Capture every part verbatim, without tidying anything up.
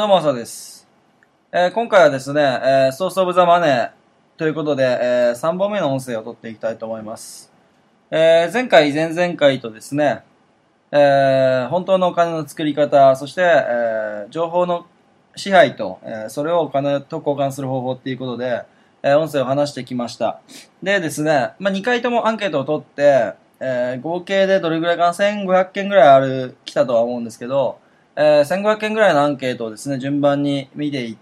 どうも、朝です。えー今回はですね、えー、ソースオブザマネーということで、えーさんぼんめの音声を取っていきたいと思います。えー前回、前々回とですね、えー本当のお金の作り方、そして、えー情報の支配と、えーそれをお金と交換する方法っていうことで、えー音声を話してきました。でですね、まあ、にかいともアンケートを取って、えー合計でどれぐらいかな、せんごひゃくけんぐらいある、来たとは思うんですけど、えーせんごひゃくけんぐらいのアンケートをですね、順番に見ていって、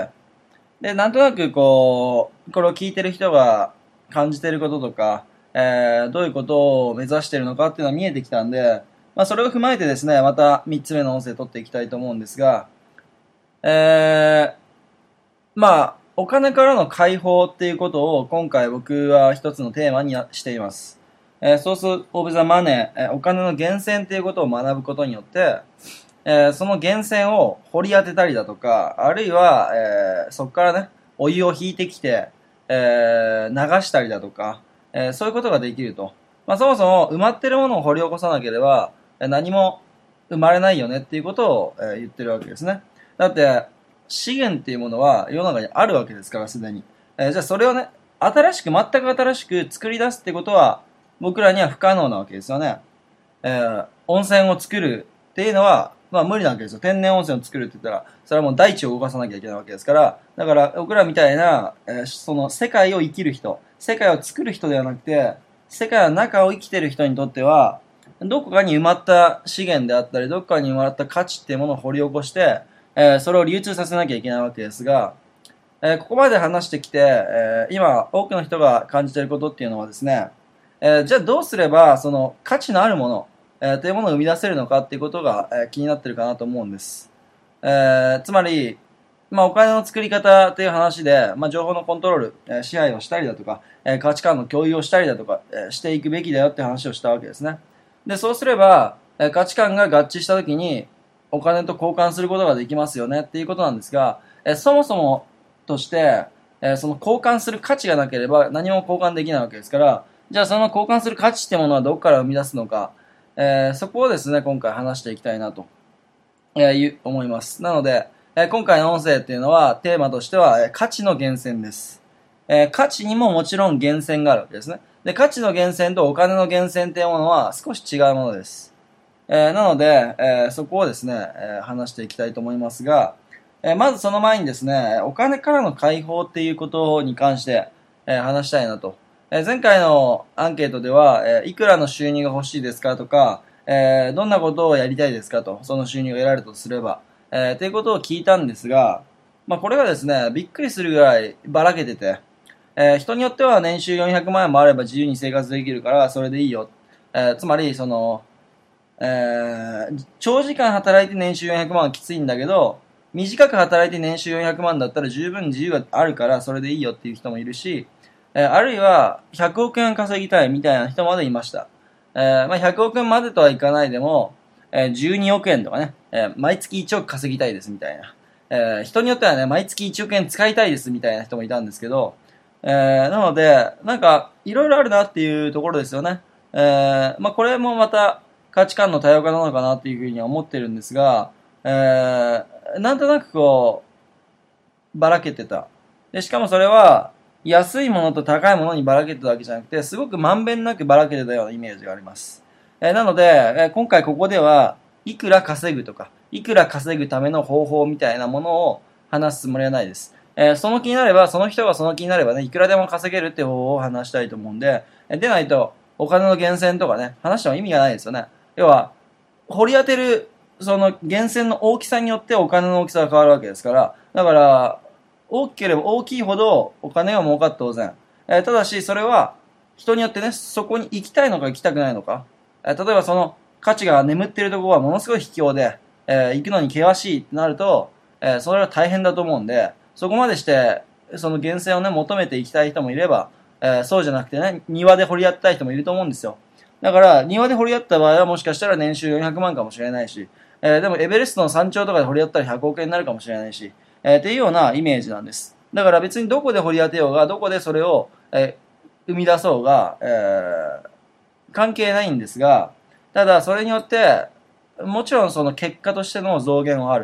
で、なんとなくこう、これを聞いてる人が感じてることとか、えーどういうことを目指しているのかっていうのが見えてきたんで、まあ、それを踏まえてですね、またみっつめの音声を取っていきたいと思うんですが、えー、まあ、お金からの解放っていうことを今回僕は一つのテーマにしています。えー、ソースオブザマネー、えーお金の源泉っていうことを学ぶことによって、えーその源泉を掘り当てたりだとか、あるいは、えーそこからね、お湯を引いてきて、えー流したりだとか、えーそういうことができると。まあ、そもそも埋まってるものを掘り起こさなければ、えー何も生まれないよねっていうことを、えー言ってるわけですね。だって、資源っていうものは世の中にあるわけですから、すでに。えーじゃあそれをね、新しく、全く新しく作り出すってことは、僕らには不可能なわけですよね。えー温泉を作るっていうのは、まあ無理なわけですよ。天然温泉を作るって言ったら、それはもう大地を動かさなきゃいけないわけですから、だから僕らみたいな、えーその世界を生きる人、世界を作る人ではなくて、世界の中を生きてる人にとっては、どこかに埋まった資源であったり、どこかに埋まった価値っていうものを掘り起こして、えーそれを流通させなきゃいけないわけですが、えーここまで話してきて、えー今多くの人が感じていることっていうのはですね、えーじゃあどうすればその価値のあるもの、えーというものを生み出せるのかっていうことが、えー気になってるかなと思うんです。えーつまり、まあ、お金の作り方という話で、まあ、情報のコントロール、えー支配をしたりだとか、えー価値観の共有をしたりだとか、えーしていくべきだよって話をしたわけですね。で、そうすれば、えー価値観が合致したときに、お金と交換することができますよねっていうことなんですが、えーそもそもとして、えーその交換する価値がなければ何も交換できないわけですから、じゃあその交換する価値ってものはどこから生み出すのか、えーそこをですね、今回話していきたいなと、えーいう思います。なので、えー今回の音声っていうのは、テーマとしては、えー価値の源泉です。えー価値にももちろん源泉があるわけですね。で、価値の源泉とお金の源泉っていうものは少し違うものです。えーなので、えーそこをですね、えー話していきたいと思いますが、えーまずその前にですね、お金からの解放っていうことに関して、えー話したいなと。えー前回のアンケートでは、えーいくらの収入が欲しいですかとか、えーどんなことをやりたいですかと、その収入が得られるとすれば、えー、ということを聞いたんですが、まあこれがですね、びっくりするぐらいばらけてて、えー人によっては年収よんひゃくまん円もあれば自由に生活できるから、それでいいよ。えーつまり、その、えー長時間働いて年収よんひゃくまんはきついんだけど、短く働いて年収よんひゃくまんだったら十分自由があるからそれでいいよっていう人もいるし、えーあるいはひゃくおくえん稼ぎたいみたいな人までいました。えーまあ、ひゃくおくえんまでとはいかないでも、えーじゅうにおくえんとかね、えー毎月いちおく稼ぎたいですみたいな。えー人によってはね、毎月いちおくえん使いたいですみたいな人もいたんですけど、えーなので、なんか、いろいろあるなっていうところですよね。えーまあ、これもまた、価値観の多様化なのかなっていうふうには思ってるんですが、えー、なんとなくこう、ばらけてた。で、しかもそれは、安いものと高いものにばらけてたわけじゃなくて、すごくまんべんなくばらけてたようなイメージがあります。えーなので、えー今回ここでは、いくら稼ぐとか、いくら稼ぐための方法みたいなものを話すつもりはないです。えーその気になれば、その人がその気になればね、いくらでも稼げるって方法を話したいと思うんで、えーでないと、お金の源泉とかね、話しても意味がないですよね。要は、掘り当てる、その源泉の大きさによってお金の大きさが変わるわけですから、だから、大きければ大きいほどお金が儲かって当然。えーただし、それは、人によってね、そこに行きたいのか行きたくないのか。えー例えばその価値が眠っているところはものすごい卑怯で、えー行くのに険しいってなると、えーそれは大変だと思うんで、そこまでして、その源泉をね、求めていきたい人もいれば、えーそうじゃなくてね、庭で掘り当てたい人もいると思うんですよ。だから、庭で掘り合った場合はもしかしたら年収よんひゃくまんかもしれないし、えーでもエベレストの山頂とかで掘り合ったらひゃくおくえんになるかもしれないし、えーっていうようなイメージなんです。だから別にどこで掘り当てようが、どこでそれを、えー生み出そうが、えー関係ないんですが、ただそれによって、もちろんその結果としての増減はある。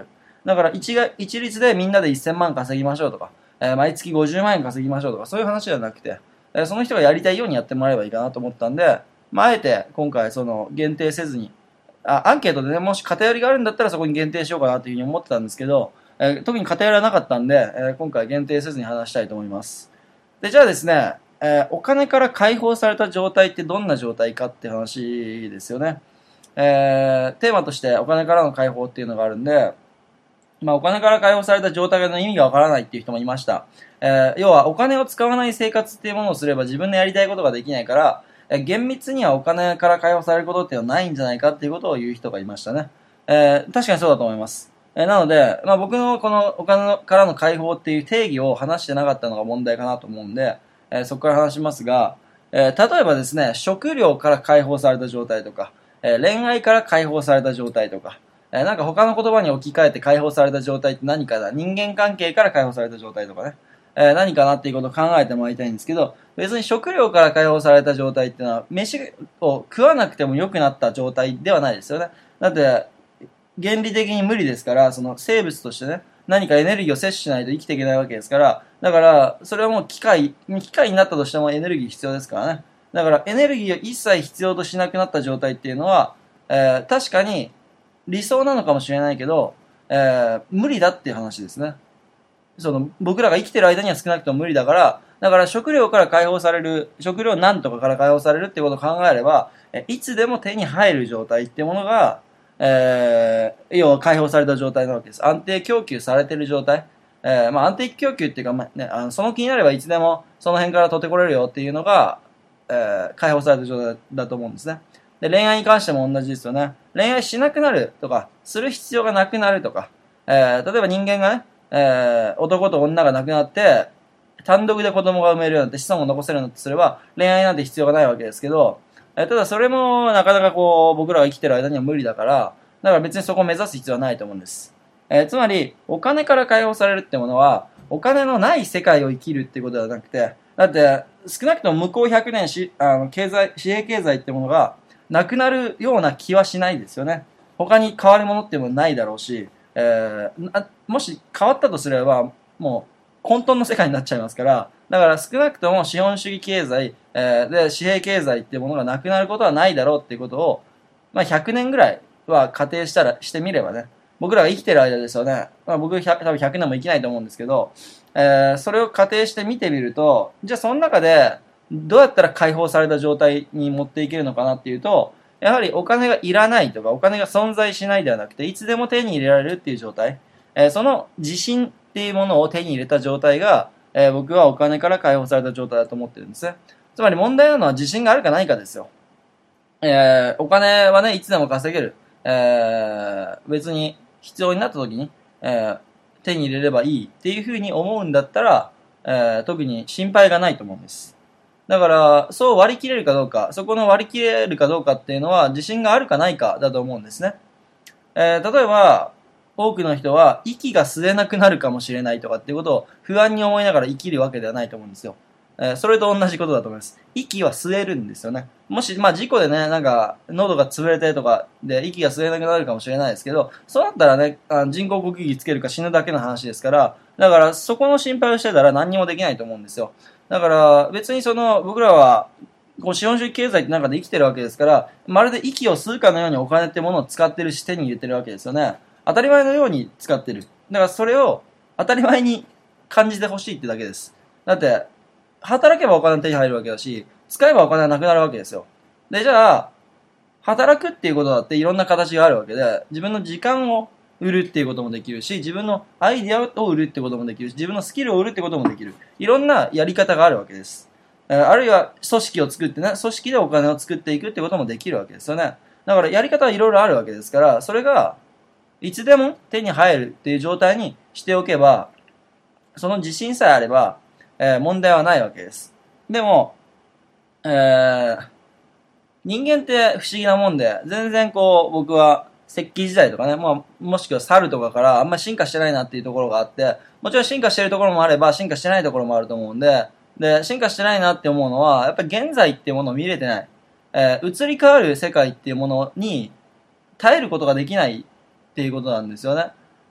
だから一が、一律でみんなでせんまん稼ぎましょうとか、えー毎月ごじゅうまん円稼ぎましょうとか、そういう話ではなくて、えーその人がやりたいようにやってもらえばいいかなと思ったんで、まあ、あえて今回その限定せずに、あ、アンケートでね、もし偏りがあるんだったらそこに限定しようかなというふうに思ってたんですけど、えー特に偏りはなかったんで、えー今回限定せずに話したいと思います。で、じゃあですね、えーお金から解放された状態ってどんな状態かって話ですよね。えーテーマとしてお金からの解放っていうのがあるんで、まあ、お金から解放された状態の意味がわからないっていう人もいました。えー要はお金を使わない生活っていうものをすれば自分のやりたいことができないから、えー厳密にはお金から解放されることっていうのはないんじゃないかっていうことを言う人がいましたね。えー確かにそうだと思います。えーなので、まあ、僕のこのお金からの解放っていう定義を話してなかったのが問題かなと思うんで、えーそこから話しますが、えー例えばですね、食料から解放された状態とか、えー恋愛から解放された状態とか、えーなんか他の言葉に置き換えて解放された状態って何かな、人間関係から解放された状態とかね、えー何かなっていうことを考えてもらいたいんですけど、別に食料から解放された状態っていうのは、飯を食わなくても良くなった状態ではないですよね。だって、原理的に無理ですから、その生物としてね、何かエネルギーを摂取しないと生きていけないわけですから、だから、それはもう機械、機械になったとしてもエネルギー必要ですからね。だからエネルギーを一切必要としなくなった状態っていうのは、えー確かに理想なのかもしれないけど、えー無理だっていう話ですね。その、僕らが生きてる間には少なくとも無理だから、だから食料から解放される、食料なんとかから解放されるっていうことを考えれば、えいつでも手に入る状態っていうものが、えー、要は解放された状態なわけです。安定供給されてる状態。えー、まあ安定供給っていうか、まあね、あのその気になればいつでもその辺から取ってこれるよっていうのが、えー、解放された状態だと思うんですね。で、恋愛に関しても同じですよね。恋愛しなくなるとか、する必要がなくなるとか、えー、例えば人間がね、えー、男と女が亡くなって、単独で子供が産めるようになって子孫を残せるようになってすれば、恋愛なんて必要がないわけですけど、えー、ただそれもなかなかこう、僕らが生きてる間には無理だから、だから別にそこを目指す必要はないと思うんです。えー、つまり、お金から解放されるってものは、お金のない世界を生きるっていうことではなくて、だって、少なくとも向こうひゃくねんし、あの、経済、紙幣経済ってものが、なくなるような気はしないですよね。他に変わるものっていうのもないだろうし、えー、もし変わったとすれば、もう混沌の世界になっちゃいますから、だから少なくとも資本主義経済、えー、で、紙幣経済っていうものがなくなることはないだろうっていうことを、まあひゃくねんぐらいは仮定したら、してみればね、僕らが生きてる間ですよね、まあ僕多分ひゃくねんも生きないと思うんですけど、えー、それを仮定して見てみると、じゃあその中で、どうやったら解放された状態に持っていけるのかなっていうと、やはりお金がいらないとか、お金が存在しないではなくて、いつでも手に入れられるっていう状態。えーその自信っていうものを手に入れた状態が、えー僕はお金から解放された状態だと思ってるんですね。つまり問題なのは自信があるかないかですよ。えーお金はね、いつでも稼げる。えー別に必要になった時に、えー手に入れればいいっていうふうに思うんだったら、えー特に心配がないと思うんです。だから、そう割り切れるかどうか、そこの割り切れるかどうかっていうのは、自信があるかないかだと思うんですね。えー例えば、多くの人は、息が吸えなくなるかもしれないとかっていうことを不安に思いながら生きるわけではないと思うんですよ。えーそれと同じことだと思います。息は吸えるんですよね。もし、まあ、事故でね、なんか、喉が潰れてとかで息が吸えなくなるかもしれないですけど、そうなったらね、あの人工呼吸器つけるか死ぬだけの話ですから、だから、そこの心配をしてたら何にもできないと思うんですよ。だから、別にその、僕らは、こう資本主義経済って中で生きてるわけですから、まるで息を吸うかのようにお金ってものを使ってるし手に入れてるわけですよね。当たり前のように使ってる。だからそれを当たり前に感じてほしいってだけです。だって、働けばお金手に入るわけだし、使えばお金はなくなるわけですよ。で、じゃあ、働くっていうことだっていろんな形があるわけで、自分の時間を売るっていうこともできるし、自分のアイデアを売るってこともできるし、自分のスキルを売るってこともできる。いろんなやり方があるわけです。えーあるいは組織を作ってね、組織でお金を作っていくってこともできるわけですよね。だからやり方はいろいろあるわけですから、それがいつでも手に入るっていう状態にしておけば、その自信さえあれば、えー問題はないわけです。でも、えー人間って不思議なもんで、全然こう、僕は石器時代とかね、まあ、もしくは猿とかからあんまり進化してないなっていうところがあって、もちろん進化してるところもあれば、進化してないところもあると思うんで、で、進化してないなって思うのは、やっぱり現在っていうものを見れてない。えー移り変わる世界っていうものに耐えることができないっていうことなんですよね。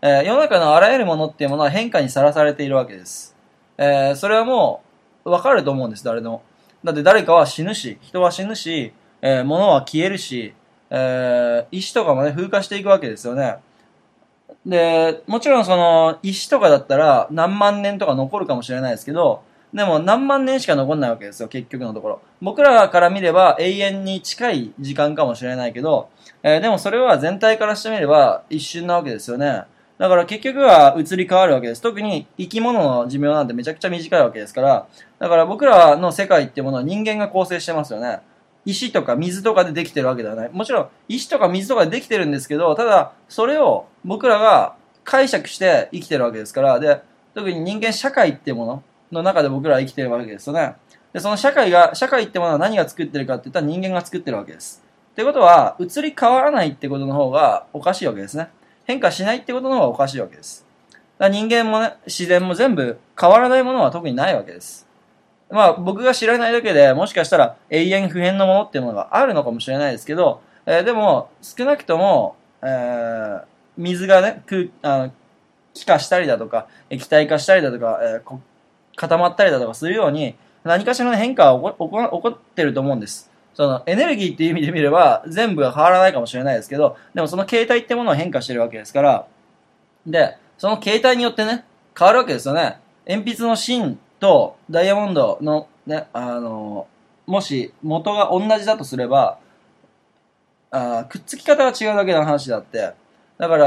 えー世の中のあらゆるものっていうものは変化にさらされているわけです。えーそれはもう、わかると思うんです、誰でも。だって誰かは死ぬし、人は死ぬし、えー物は消えるし、えー石とかもね、風化していくわけですよね。で、もちろんその、石とかだったら何万年とか残るかもしれないですけど、でも何万年しか残んないわけですよ、結局のところ。僕らから見れば永遠に近い時間かもしれないけど、えーでもそれは全体からしてみれば一瞬なわけですよね。だから結局は移り変わるわけです。特に生き物の寿命なんてめちゃくちゃ短いわけですから、だから僕らの世界っていうものは人間が構成してますよね。石とか水とかでできてるわけではない。もちろん、石とか水とかでできてるんですけど、ただ、それを僕らが解釈して生きてるわけですから、で、特に人間社会っていうものの中で僕らは生きてるわけですよね。で、その社会が、社会ってものは何が作ってるかって言ったら人間が作ってるわけです。ってことは、移り変わらないってことの方がおかしいわけですね。変化しないってことの方がおかしいわけです。だから人間もね、自然も全部変わらないものは特にないわけです。まあ僕が知らないだけでもしかしたら永遠不変のものっていうものがあるのかもしれないですけど、えーでも少なくとも、えー水がね、空あの気化したりだとか、液体化したりだとか、えーこ固まったりだとかするように、何かしらの変化は起こ起こ起こってると思うんです。そのエネルギーっていう意味で見れば全部が変わらないかもしれないですけど、でもその形態ってものは変化してるわけですから、で、その形態によってね、変わるわけですよね。鉛筆の芯とダイヤモンドのね、あの、もし元が同じだとすれば、あくっつき方が違うだけの話であって、だから、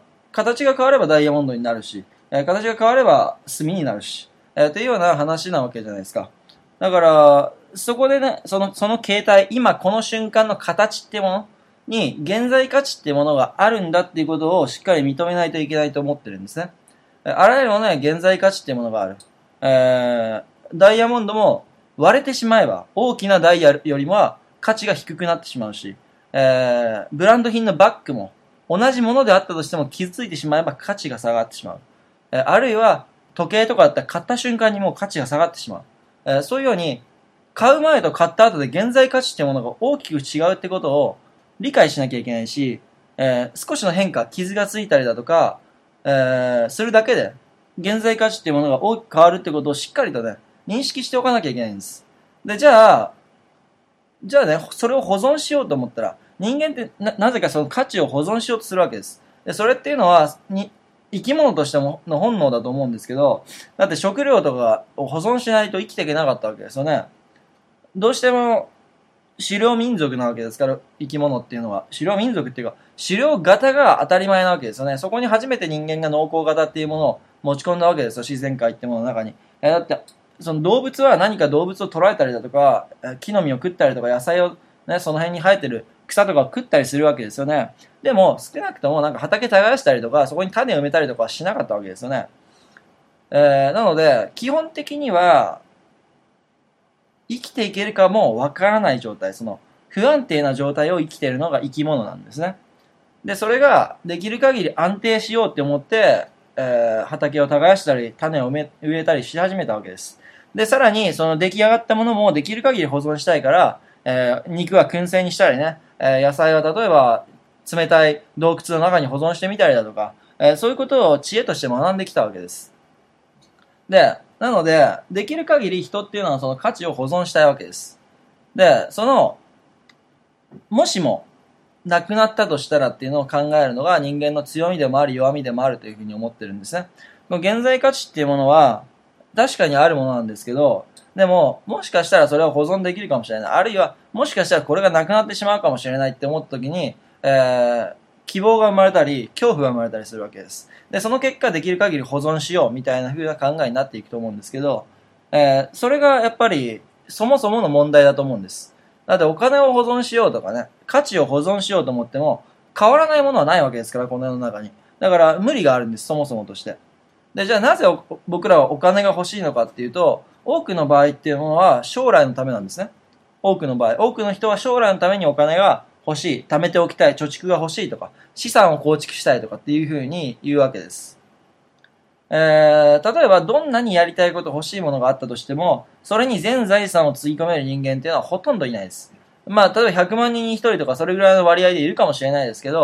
形が変わればダイヤモンドになるし、えー形が変われば炭になるし、えー、というような話なわけじゃないですか。だから、そこでね、その、その形態、今この瞬間の形っていうものに、現在価値っていうものがあるんだっていうことをしっかり認めないといけないと思ってるんですね。えあらゆるものには現在価値っていうものがある。えー、ダイヤモンドも割れてしまえば、大きなダイヤよりもは価値が低くなってしまうし、えー、ブランド品のバッグも同じものであったとしても傷ついてしまえば価値が下がってしまう。えー、あるいは時計とかだったら買った瞬間にもう価値が下がってしまう。えー、そういうように買う前と買った後で現在価値っていうものが大きく違うってことを理解しなきゃいけないし、えー、少しの変化、傷がついたりだとか、えー、するだけで現在価値っていうものが大きく変わるってことをしっかりとね、認識しておかなきゃいけないんです。で、じゃあ、じゃあね、それを保存しようと思ったら、人間ってな、なぜかその価値を保存しようとするわけです。で、それっていうのは、に、生き物としてもの本能だと思うんですけど、だって食料とかを保存しないと生きていけなかったわけですよね。どうしても、狩猟民族なわけですから、生き物っていうのは。狩猟民族っていうか、狩猟型が当たり前なわけですよね。そこに初めて人間が農耕型っていうものを持ち込んだわけですよ、自然界ってものの中に。えだって、その動物は何か動物を捕らえたりだとか、木の実を食ったりとか、野菜をね、その辺に生えてる草とかを食ったりするわけですよね。でも、少なくともなんか畑耕したりとか、そこに種を埋めたりとかはしなかったわけですよね。えー、なので、基本的には、生きていけるかもわからない状態、その不安定な状態を生きているのが生き物なんですね。で、それができる限り安定しようって思って、えー、畑を耕したり、種を植えたりし始めたわけです。で、さらに、その出来上がったものもできる限り保存したいから、えー、肉は燻製にしたりね、えー、野菜は例えば冷たい洞窟の中に保存してみたりだとか、えー、そういうことを知恵として学んできたわけです。で、なので、できる限り人っていうのはその価値を保存したいわけです。で、その、もしも、なくなったとしたらっていうのを考えるのが人間の強みでもあり弱みでもあるというふうに思ってるんですね。この現在価値っていうものは、確かにあるものなんですけど、でも、もしかしたらそれは保存できるかもしれない。あるいは、もしかしたらこれがなくなってしまうかもしれないって思った時に、えー、希望が生まれたり、恐怖が生まれたりするわけです。で、その結果できる限り保存しようみたいな風な考えになっていくと思うんですけど、えー、それがやっぱりそもそもの問題だと思うんです。だってお金を保存しようとかね、価値を保存しようと思っても、変わらないものはないわけですから、この世の中に。だから無理があるんです、そもそもとして。で、じゃあなぜ僕らはお金が欲しいのかっていうと、多くの場合っていうものは将来のためなんですね。多くの場合、多くの人は将来のためにお金が欲しい、貯めておきたい、貯蓄が欲しいとか、資産を構築したいとかっていうふうに言うわけです。えー、例えばどんなにやりたいこと欲しいものがあったとしても、それに全財産をつぎ込める人間っていうのはほとんどいないです。まあ、例えばひゃくまん人にひとりとかそれぐらいの割合でいるかもしれないですけど、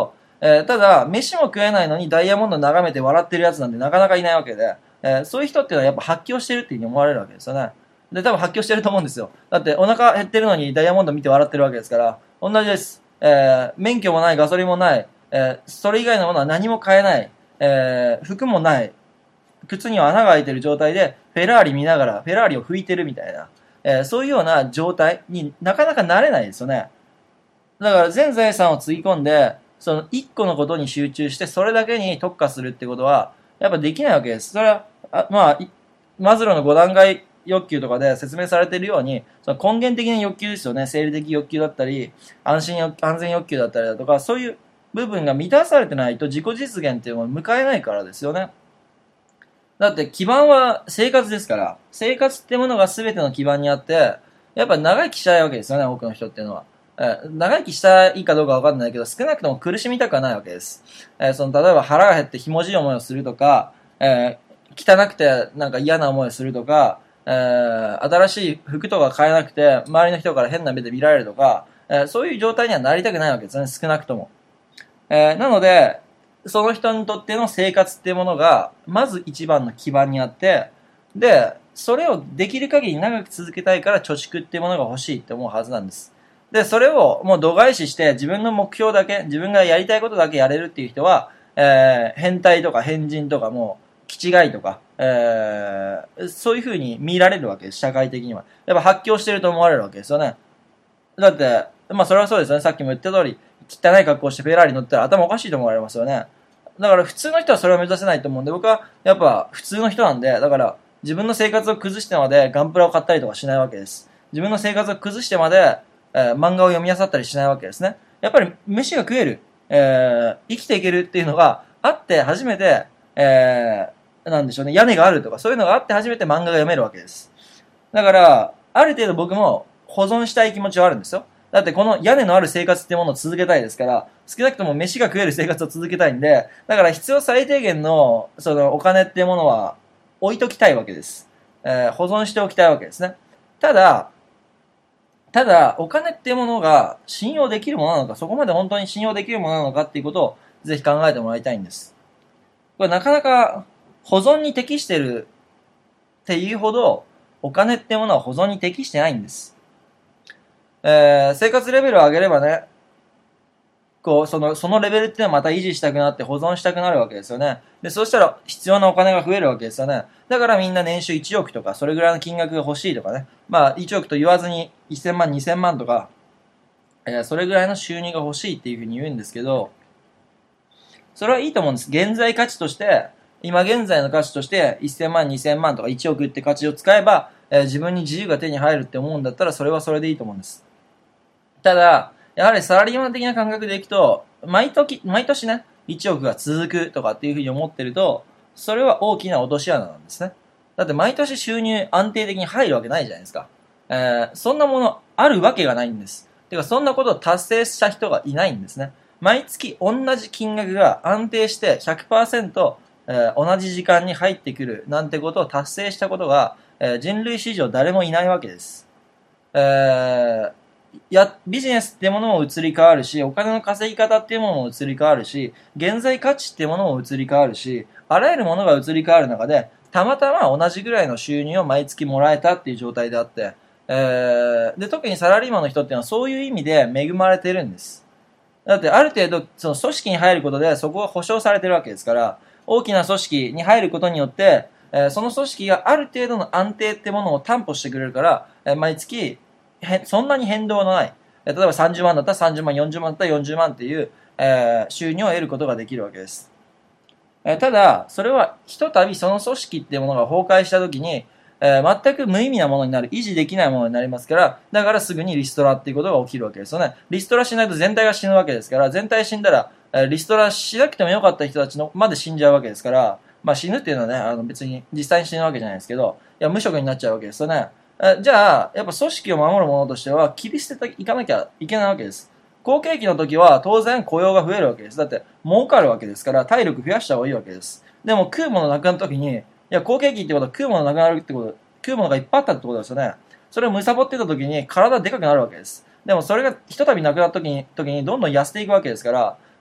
えーただ、飯も食えないのにダイヤモンド眺めて笑ってるやつなんてなかなかいないわけで、えーそういう人っていうのはやっぱ発狂してるっていうふうに思われるわけですよね。で、多分発狂してると思うんですよ。だってお腹減ってるのにダイヤモンド見て笑ってるわけですから、同じです。えー免許もない、ガソリンもない、えーそれ以外のものは何も買えない、えー服もない、靴には穴が開いてる状態で、フェラーリ見ながら、フェラーリを拭いてるみたいな、えーそういうような状態になかなかなれないですよね。だから全財産をつぎ込んで、その一個のことに集中して、それだけに特化するってことは、やっぱできないわけです。それは、あまあ、マズローのご段階欲求とかで説明されているように、その根源的な欲求ですよね。生理的欲求だったり、安心欲、安全欲求だったりだとか、そういう部分が満たされてないと自己実現っていうのを迎えないからですよね。だって基盤は生活ですから、生活ってものが全ての基盤にあって、やっぱ長生きしたいわけですよね、多くの人っていうのは。えー長生きしたいかどうかわかんないけど、少なくとも苦しみたくはないわけです。えーその、例えば腹が減ってひもじい思いをするとか、えー汚くてなんか嫌な思いをするとか、えー新しい服とか買えなくて、周りの人から変な目で見られるとか、えーそういう状態にはなりたくないわけですね、少なくとも。えーなので、その人にとっての生活っていうものが、まず一番の基盤にあって、で、それをできる限り長く続けたいから貯蓄っていうものが欲しいって思うはずなんです。で、それをもう度外視して自分の目標だけ、自分がやりたいことだけやれるっていう人は、えー変態とか変人とかもう、気違いとか、えーそういう風に見られるわけです、社会的には。やっぱ発狂してると思われるわけですよね。だって、まあそれはそうですよね。さっきも言った通り、汚い格好してフェラーリ乗ったら頭おかしいと思われますよね。だから普通の人はそれを目指せないと思うんで、僕はやっぱ普通の人なんで、だから自分の生活を崩してまでガンプラを買ったりとかしないわけです。自分の生活を崩してまで、えー漫画を読み漁ったりしないわけですね。やっぱり飯が食える、えー生きていけるっていうのがあって初めて、えーなんでしょうね、屋根があるとかそういうのがあって初めて漫画が読めるわけです。だから、ある程度僕も保存したい気持ちはあるんですよ。だってこの屋根のある生活っていうものを続けたいですから、少なくとも飯が食える生活を続けたいんで、だから必要最低限のそのお金っていうものは置いときたいわけです。えー保存しておきたいわけですね。ただ、ただ、お金っていうものが信用できるものなのか、そこまで本当に信用できるものなのかっていうことをぜひ考えてもらいたいんです。これなかなか保存に適してるっていうほど、お金ってものは保存に適してないんです。えー生活レベルを上げればね、こう、その、そのレベルっていうのはまた維持したくなって保存したくなるわけですよね。で、そうしたら必要なお金が増えるわけですよね。だからみんな年収いちおくとか、それぐらいの金額が欲しいとかね。まあ、いちおくと言わずにせんまん、にせんまんとか、えーそれぐらいの収入が欲しいっていうふうに言うんですけど、それはいいと思うんです。現在価値として、今現在の価値としてせんまん、にせんまんとかいちおくって価値を使えば、えー自分に自由が手に入るって思うんだったら、それはそれでいいと思うんです。ただ、やはりサラリーマン的な感覚でいくと、毎時、毎年ね、いちおくが続くとかっていうふうに思ってると、それは大きな落とし穴なんですね。だって毎年収入安定的に入るわけないじゃないですか。えーそんなものあるわけがないんです。てか、そんなことを達成した人がいないんですね。毎月同じ金額が安定してひゃくパーセント、えー同じ時間に入ってくるなんてことを達成したことが、えー人類史上誰もいないわけです。えーや、ビジネスっていうものも移り変わるし、お金の稼ぎ方っていうものも移り変わるし、現在価値っていうものも移り変わるし、あらゆるものが移り変わる中で、たまたま同じぐらいの収入を毎月もらえたっていう状態であって、えー、で、特にサラリーマンの人っていうのはそういう意味で恵まれてるんです。だってある程度、その組織に入ることでそこが保証されてるわけですから、大きな組織に入ることによって、えーその組織がある程度の安定ってものを担保してくれるから、えー毎月、へそんなに変動のない、えー例えばさんじゅうまんだったらさんじゅうまん、よんじゅうまんだったらよんじゅうまんっていう、えー収入を得ることができるわけです。えーただ、それはひとたびその組織っていうものが崩壊したときに、えー全く無意味なものになる、維持できないものになりますから、だからすぐにリストラっていうことが起きるわけですよね。リストラしないと全体が死ぬわけですから、全体死んだら、えーリストラしなくてもよかった人たちのまで死んじゃうわけですから、まあ死ぬっていうのはね、あの別に実際に死ぬわけじゃないですけど、いや無職になっちゃうわけですよね。えじゃあ、やっぱ組織を守るものとしては、切り捨てていかなきゃいけないわけです。好景気の時は当然雇用が増えるわけです。だって儲かるわけですから体力増やした方がいいわけです。でも食うものなくなった時に、いや、好景気ってことは食うものなくなるってこと、食うものがいっぱいあったってことですよね。それを貪ってた時に体でかくなるわけです。でもそれがひとたびなくなった時に、時にどんどん痩せていくわけですから、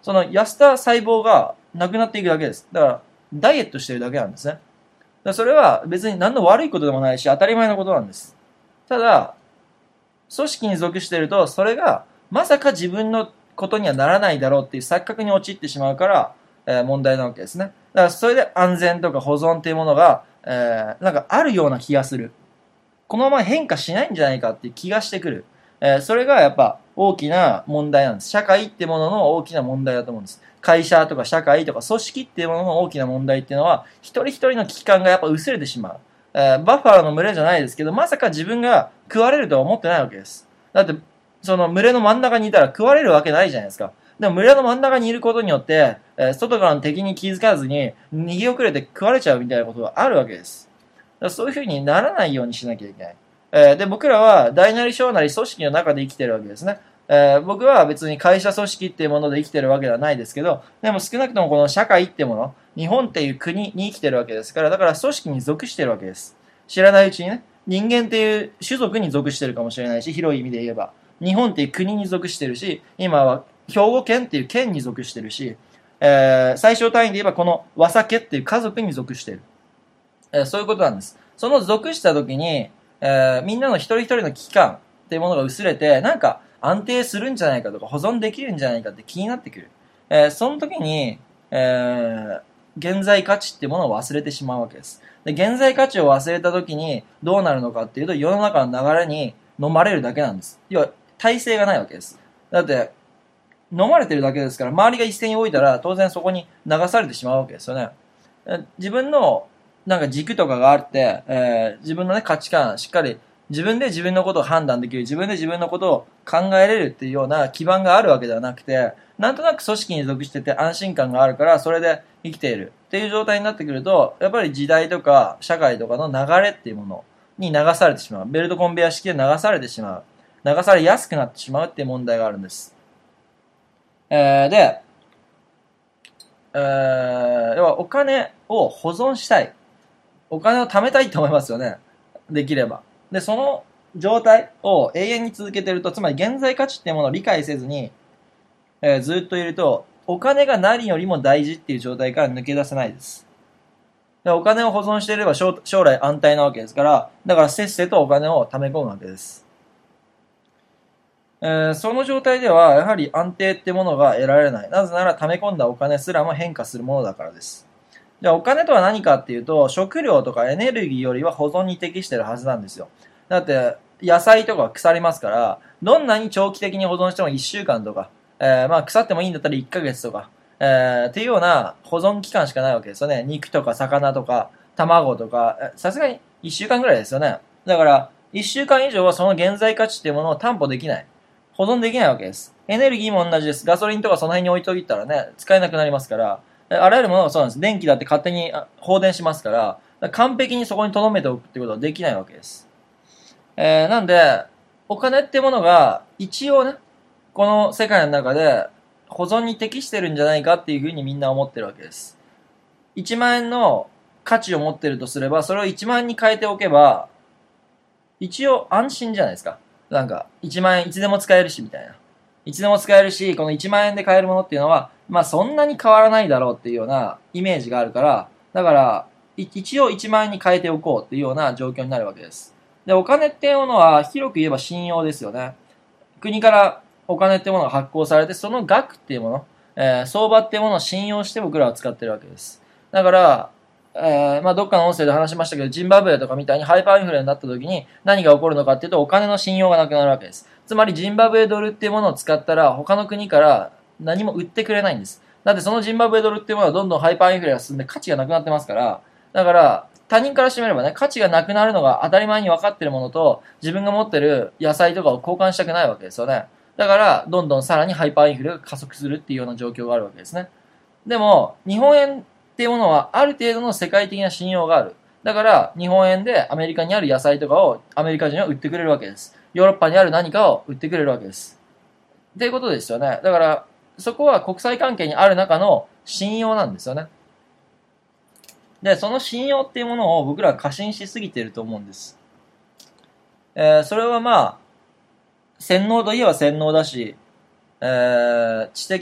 その痩せた細胞がなくなっていくだけです。だから、ダイエットしてるだけなんですね。だからそれは別に何の悪いことでもないし、当たり前のことなんです。ただ、組織に属していると、それがまさか自分のことにはならないだろうっていう錯覚に陥ってしまうから、えー、問題なわけですね。だからそれで安全とか保存っていうものが、えー、なんかあるような気がする。このまま変化しないんじゃないかっていう気がしてくる。えー、それがやっぱ大きな問題なんです。社会ってものの大きな問題だと思うんです。会社とか社会とか組織っていうものの大きな問題っていうのは、一人一人の危機感がやっぱ薄れてしまう。えー、バッファローの群れじゃないですけど、まさか自分が食われるとは思ってないわけです。だって、その群れの真ん中にいたら食われるわけないじゃないですか。でも群れの真ん中にいることによって、えー、外からの敵に気づかずに逃げ遅れて食われちゃうみたいなことがあるわけです。だからそういう風にならないようにしなきゃいけない。えー、で、僕らは大なり小なり組織の中で生きてるわけですね。えー、僕は別に会社組織っていうもので生きてるわけではないですけど、でも少なくともこの社会っていうもの、日本っていう国に生きてるわけですから、だから組織に属してるわけです。知らないうちにね、人間っていう種族に属してるかもしれないし、広い意味で言えば、日本っていう国に属してるし、今は兵庫県っていう県に属してるし、えー、最小単位で言えばこの和家っていう家族に属してる。えー、そういうことなんです。その属した時に、えー、みんなの一人一人の危機感っていうものが薄れて、なんか安定するんじゃないかとか保存できるんじゃないかって気になってくる。えー、その時に、えー、現在価値っていうものを忘れてしまうわけです。で、現在価値を忘れた時にどうなるのかっていうと、世の中の流れに飲まれるだけなんです。要は、体制がないわけです。だって、飲まれてるだけですから、周りが一斉に動いたら、当然そこに流されてしまうわけですよね。自分の、なんか軸とかがあって、えー、自分のね、価値観、しっかり、自分で自分のことを判断できる、自分で自分のことを考えれるっていうような基盤があるわけではなくて、なんとなく組織に属してて安心感があるから、それで生きているっていう状態になってくると、やっぱり時代とか社会とかの流れっていうものに流されてしまう。ベルトコンベヤ式で流されてしまう。流されやすくなってしまうっていう問題があるんです。えー、で、えー、要はお金を保存したい。お金を貯めたいと思いますよね。できれば。で、その状態を永遠に続けてると、つまり現在価値っていうものを理解せずに、えー、ずっといると、お金が何よりも大事っていう状態から抜け出せないです。で、お金を保存していれば将来安泰なわけですから、だからせっせとお金を貯め込むわけです。えー、その状態では、やはり安定ってものが得られない。なぜなら、貯め込んだお金すらも変化するものだからです。じゃあ、お金とは何かっていうと、食料とかエネルギーよりは保存に適してるはずなんですよ。だって、野菜とか腐りますから、どんなに長期的に保存してもいっしゅうかんとか、えー、まあ腐ってもいいんだったらいっかげつとか、えー、っていうような保存期間しかないわけですよね。肉とか魚とか、卵とか、さすがにいっしゅうかんぐらいですよね。だから、いっしゅうかん以上はその現在価値っていうものを担保できない。保存できないわけです。エネルギーも同じです。ガソリンとかその辺に置いといたらね、使えなくなりますから、あらゆるものがそうなんです。電気だって勝手に放電しますから、から完璧にそこに留めておくってことはできないわけです。えー、なんで、お金ってものが一応ね、この世界の中で保存に適してるんじゃないかっていうふうにみんな思ってるわけです。いちまん円の価値を持ってるとすれば、それをいちまん円に変えておけば、一応安心じゃないですか。なんか、いちまん円いつでも使えるし、みたいな。いつでも使えるし、このいちまん円で買えるものっていうのは、まあそんなに変わらないだろうっていうようなイメージがあるから、だから、一応いちまん円に変えておこうっていうような状況になるわけです。で、お金っていうものは広く言えば信用ですよね。国からお金っていうものが発行されて、その額っていうもの、えー、相場っていうものを信用して僕らは使ってるわけです。だから、えー、まあどっかの音声で話しましたけど、ジンバブエとかみたいにハイパーインフレになった時に何が起こるのかっていうと、お金の信用がなくなるわけです。つまりジンバブエドルっていうものを使ったら、他の国から何も売ってくれないんです。だってそのジンバブエドルっていうものはどんどんハイパーインフレが進んで価値がなくなってますから、だから他人からしてみればね、価値がなくなるのが当たり前に分かってるものと、自分が持ってる野菜とかを交換したくないわけですよね。だから、どんどんさらにハイパーインフレが加速するっていうような状況があるわけですね。でも、日本円っていうものはある程度の世界的な信用がある。だから、日本円でアメリカにある野菜とかをアメリカ人は売ってくれるわけです。ヨーロッパにある何かを売ってくれるわけです。っていうことですよね。だから、そこは国際関係にある中の信用なんですよね。で、その信用っていうものを僕らは過信しすぎていると思うんです。えー、それはまあ、洗脳といえば洗脳だし、えー、知的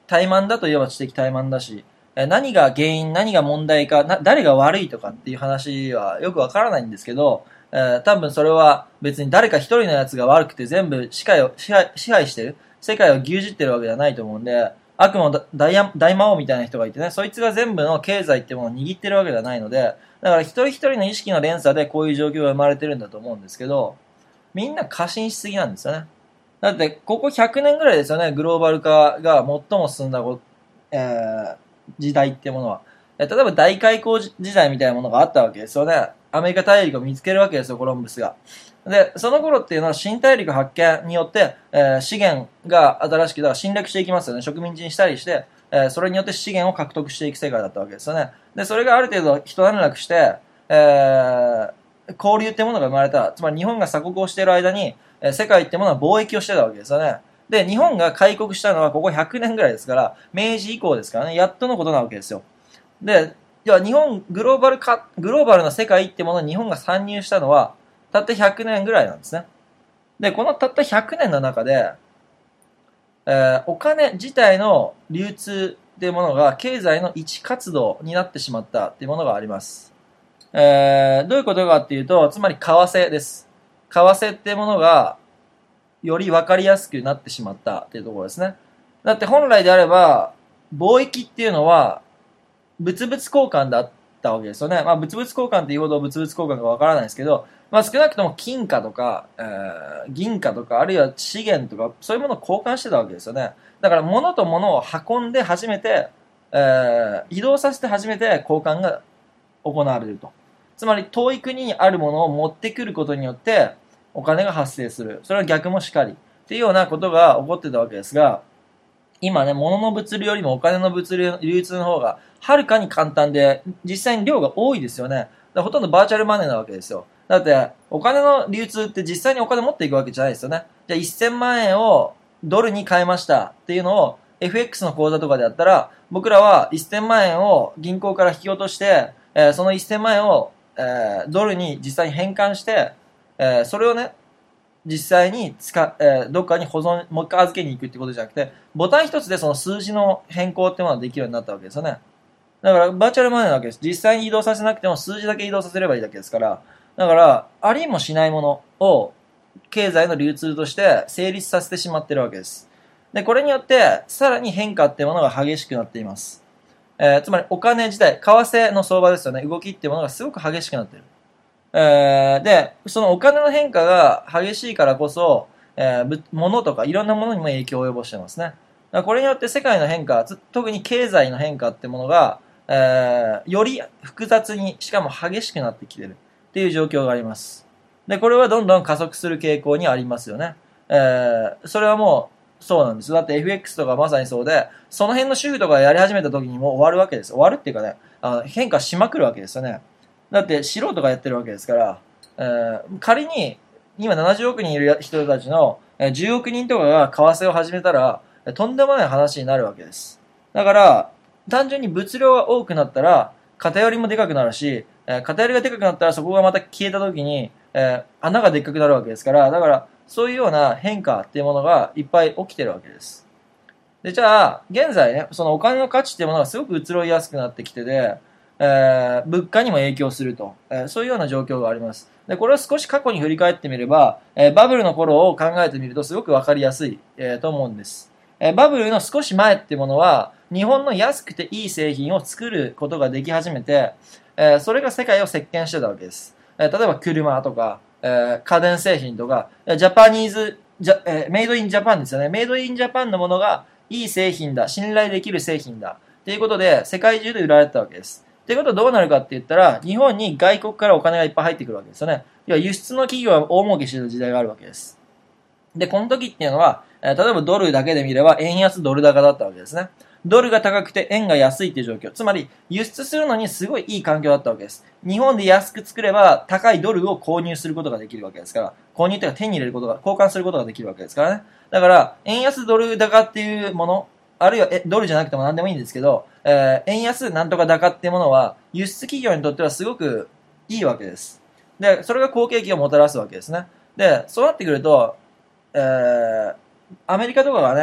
怠慢だといえば知的怠慢だし、えー何が原因、何が問題か、な誰が悪いとかっていう話はよくわからないんですけど、えー多分それは別に誰か一人のやつが悪くて全部支配を支配支配してる、世界を牛耳ってるわけじゃないと思うんで、悪のだ大や大魔王みたいな人がいてね、そいつが全部の経済ってものを握ってるわけじゃないので、だから一人一人の意識の連鎖でこういう状況が生まれてるんだと思うんですけど、みんな過信しすぎなんですよね。だって、ここひゃくねんぐらいですよね、グローバル化が最も進んだこ、えー時代っていうものは。え例えば大開口時代みたいなものがあったわけですよね。アメリカ大陸を見つけるわけですよ、コロンブスが。で、その頃っていうのは新大陸発見によって、えー資源が新しく、だから侵略していきますよね。植民地にしたりして、えーそれによって資源を獲得していく世界だったわけですよね。で、それがある程度一段落して、えー交流ってものが生まれた。つまり日本が鎖国をしている間に、えー世界ってものは貿易をしてたわけですよね。で、日本が開国したのはここひゃくねんぐらいですから、明治以降ですからね、やっとのことなわけですよ。で、要は日本、グローバル化、グローバルな世界ってものに日本が参入したのは、たったひゃくねんぐらいなんですね。で、このたったひゃくねんの中で、えーお金自体の流通っていうものが経済の一活動になってしまったっていうものがあります。えーどういうことかっていうと、つまり為替です。為替っていうものがより分かりやすくなってしまったっていうところですね。だって本来であれば、貿易っていうのは物々交換だったわけですよね。まあ物々交換っていうほど物々交換かわからないですけど、まあ少なくとも金貨とか、えー銀貨とか、あるいは資源とか、そういうものを交換してたわけですよね。だから物と物を運んで初めて、えー移動させて初めて交換が行われると。つまり遠い国にあるものを持ってくることによってお金が発生する。それは逆もしかり。っていうようなことが起こってたわけですが、今ね、物の物流よりもお金の物流、流通の方がはるかに簡単で、実際に量が多いですよね。だからほとんどバーチャルマネーなわけですよ。だって、お金の流通って実際にお金持っていくわけじゃないですよね。じゃあせんまん円をドルに変えましたっていうのを エフエックス の口座とかでやったら、僕らはせんまん円を銀行から引き落として、えーそのせんまん円を、えードルに実際に変換して、えーそれをね、実際に使、えーどっかに保存、もう一回預けに行くってことじゃなくて、ボタン一つでその数字の変更ってものができるようになったわけですよね。だから、バーチャルマネーなわけです。実際に移動させなくても数字だけ移動させればいいだけですから、だから、ありもしないものを経済の流通として成立させてしまっているわけです。で、これによって、さらに変化っていうものが激しくなっています。えーつまり、お金自体、為替の相場ですよね。動きっていうものがすごく激しくなっている。えーで、そのお金の変化が激しいからこそ、えーぶ物とかいろんなものにも影響を及ぼしてますね。だからこれによって世界の変化、つ特に経済の変化ってものが、えーより複雑に、しかも激しくなってきてるっていう状況があります。で、これはどんどん加速する傾向にありますよね。えーそれはもう、そうなんです。だって エフエックス とかまさにそうで、その辺の主婦とかやり始めた時にもう終わるわけです。終わるっていうかね、あの変化しまくるわけですよね。だって素人がやってるわけですから、えー仮に今ななじゅうおく人いる人たちのえーじゅうおく人とかが為替を始めたら、えーとんでもない話になるわけです。だから、単純に物量が多くなったら、偏りもでかくなるし、えー偏りがでかくなったらそこがまた消えた時に、えー穴がでっかくなるわけですから、だから、そういうような変化っていうものがいっぱい起きてるわけです。で、じゃあ、現在ね、そのお金の価値っていうものがすごく移ろいやすくなってきてで、えー物価にも影響すると、えーそういうような状況があります。で、これを少し過去に振り返ってみれば、えーバブルの頃を考えてみるとすごくわかりやすい、えーと思うんです。えーバブルの少し前っていうものは、日本の安くていい製品を作ることができ始めて、えーそれが世界を席巻してたわけです。えー例えば車とか、えー家電製品とか、ジャパニーズ、ジャえーメイドインジャパンですよね。メイドインジャパンのものがいい製品だ、信頼できる製品だ、っていうことで世界中で売られてたわけです。っていうことはどうなるかって言ったら、日本に外国からお金がいっぱい入ってくるわけですよね。要は輸出の企業は大儲けしてた時代があるわけです。で、この時っていうのは、えー例えばドルだけで見れば円安ドル高だったわけですね。ドルが高くて円が安いっていう状況。つまり、輸出するのにすごいいい環境だったわけです。日本で安く作れば高いドルを購入することができるわけですから、購入っていうか手に入れることが、交換することができるわけですからね。だから、円安ドル高っていうもの、あるいはえドルじゃなくても何でもいいんですけど、えー円安なんとか高っていうものは、輸出企業にとってはすごくいいわけです。で、それが好景気をもたらすわけですね。で、そうなってくると、えーアメリカとかがね、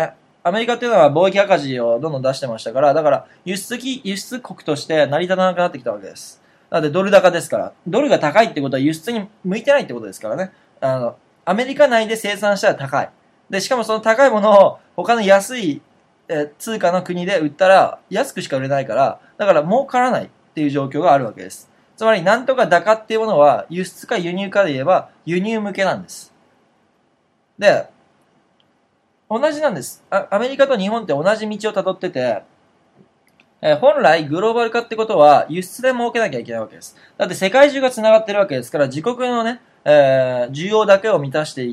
アメリカっていうのは貿易赤字をどんどん出してましたから、だから輸出き、輸出国として成り立たなくなってきたわけです。なのでドル高ですから。ドルが高いってことは輸出に向いてないってことですからね。あの、アメリカ内で生産したら高い。で、しかもその高いものを他の安い、え通貨の国で売ったら安くしか売れないから、だから儲からないっていう状況があるわけです。つまりなんとか高っていうものは輸出か輸入かで言えば輸入向けなんです。で、同じなんです。あアメリカと日本って同じ道をたどってて、えー本来グローバル化ってことは輸出で儲けなきゃいけないわけです。だって世界中が繋がってるわけですから、自国のね、えー需要だけを満たしていって、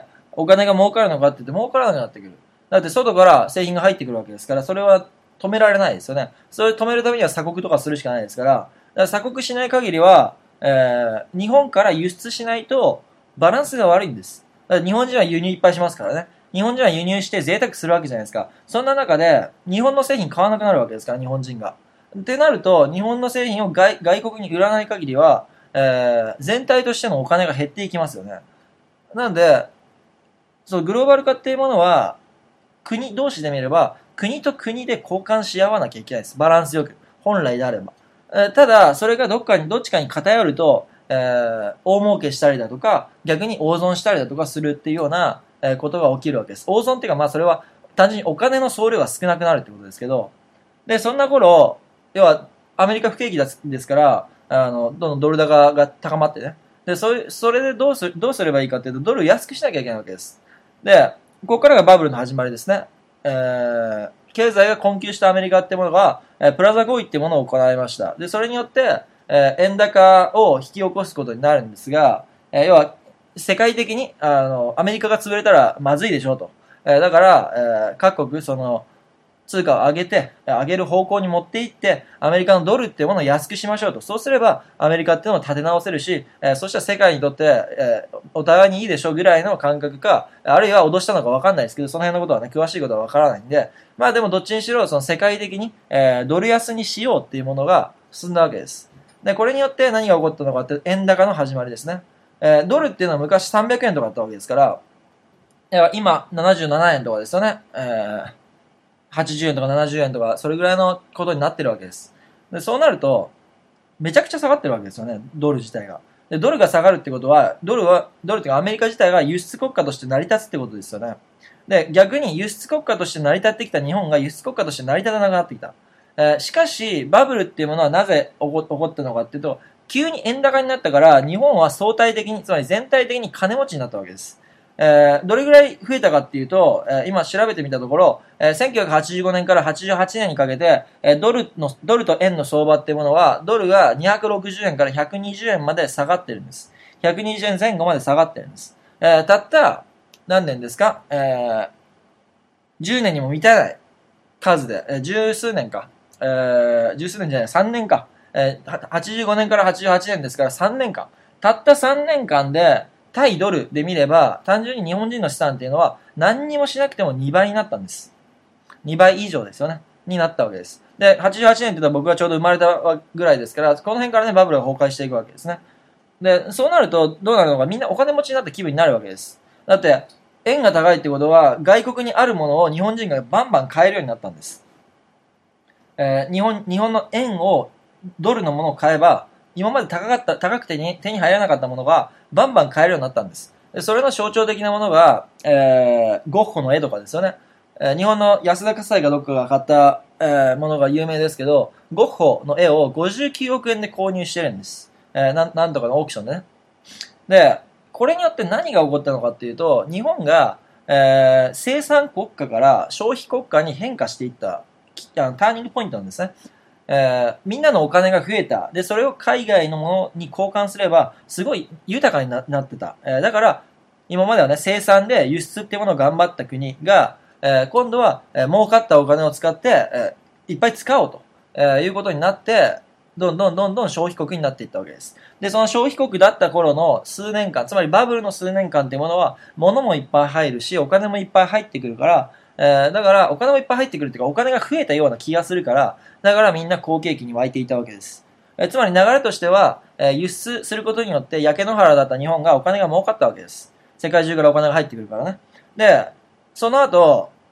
お金が儲かるのかって言って儲からなくなってくる。だって外から製品が入ってくるわけですから、それは止められないですよね。それを止めるためには鎖国とかするしかないですから、だから鎖国しない限りは、えー日本から輸出しないとバランスが悪いんです。だから日本人は輸入いっぱいしますからね。日本人は輸入して贅沢するわけじゃないですか。そんな中で、日本の製品買わなくなるわけですから、日本人が。ってなると、日本の製品を外外国に売らない限りは、えー全体としてのお金が減っていきますよね。なので、そう、グローバル化っていうものは、国同士で見れば、国と国で交換し合わなきゃいけないです。バランスよく。本来であれば。えーただ、それがどっかに、どっちかに偏ると、えー大儲けしたりだとか、逆に大損したりだとかするっていうような、えーことが起きるわけです。大損っていうか、まあそれは単純にお金の総量が少なくなるってことですけど、で、そんな頃、要は、アメリカ不景気だですから、あの、どんどんドル高が高まってね。で、それ、それでどうす、どうすればいいかっていうと、ドルを安くしなきゃいけないわけです。で、ここからがバブルの始まりですね。えー、経済が困窮したアメリカってものが、えープラザ合意ってものを行いました。で、それによって、えー円高を引き起こすことになるんですが、えー要は、世界的に、あの、アメリカが潰れたらまずいでしょうと。えーだから、えー各国、その、通貨を上げて、上げる方向に持っていって、アメリカのドルっていうものを安くしましょうと。そうすれば、アメリカっていうのを立て直せるし、えー、そしたら世界にとって、えー、お互いにいいでしょうぐらいの感覚か、あるいは脅したのかわかんないですけど、その辺のことはね、詳しいことはわからないんで、まあでもどっちにしろ、その世界的に、えー、ドル安にしようっていうものが進んだわけです。で、これによって何が起こったのかって、円高の始まりですね。えー、ドルっていうのは昔さんびゃくえんとかだったわけですから、いや今ななじゅうななえんとかですよね。えーはちじゅうえんとかななじゅうえんとか、それぐらいのことになってるわけです。で、そうなると、めちゃくちゃ下がってるわけですよね、ドル自体が。で、ドルが下がるってことは、ドルは、ドルっていうかアメリカ自体が輸出国家として成り立つってことですよね。で、逆に輸出国家として成り立ってきた日本が輸出国家として成り立たなくなってきた。えーしかし、バブルっていうものはなぜ起こ起こったのかっていうと、急に円高になったから、日本は相対的に、つまり全体的に金持ちになったわけです。えーどれぐらい増えたかっていうと、えー今調べてみたところ、えーせんきゅうひゃくはちじゅうごねんからはちじゅうはちねんにかけて、えードルの、ドルと円の相場っていうものは、ドルがにひゃくろくじゅうえんからひゃくにじゅうえんまで下がってるんです。ひゃくにじゅうえん前後まで下がってるんです。えーたった何年ですか、えーじゅうねんにも満たない数で、えー十数年か、えー十数年じゃない、さんねんか、えーははちじゅうごねんからはちじゅうはちねんですからさんねんかん。たったさんねんかんで、対ドルで見れば、単純に日本人の資産っていうのは、何にもしなくてもにばいになったんです。にばい以上ですよね。になったわけです。で、はちじゅうはちねんって言ったら僕がちょうど生まれたぐらいですから、この辺からね、バブルが崩壊していくわけですね。で、そうなると、どうなるのか、みんなお金持ちになった気分になるわけです。だって、円が高いってことは、外国にあるものを日本人がバンバン買えるようになったんです。えー日本、日本の円を、ドルのものを買えば、今まで高かった、高くてに手に入らなかったものが、バンバン買えるようになったんです。でそれの象徴的なものが、えー、ゴッホの絵とかですよね。えー日本の安田夫妻がどっかが買った、えーものが有名ですけど、ゴッホの絵をごじゅうきゅうおくえんで購入してるんです。えー、なん、なんとかのオークションでね。で、これによって何が起こったのかっていうと、日本が、えー生産国家から消費国家に変化していったきあのターニングポイントなんですね。えーみんなのお金が増えた。で、それを海外のものに交換すれば、すごい豊かにななってた。えーだから、今まではね、生産で輸出っていうものを頑張った国が、えー今度は、えー儲かったお金を使って、えーいっぱい使おうと、えーいうことになって、どんどんどんどん消費国になっていったわけです。で、その消費国だった頃の数年間、つまりバブルの数年間っていうものは、物もいっぱい入るし、お金もいっぱい入ってくるから、えーだから、お金もいっぱい入ってくるっていうか、お金が増えたような気がするから、だからみんな好景気に湧いていたわけです。えーつまり流れとしては、えー輸出することによって、焼け野原だった日本がお金が儲かったわけです。世界中からお金が入ってくるからね。で、その後、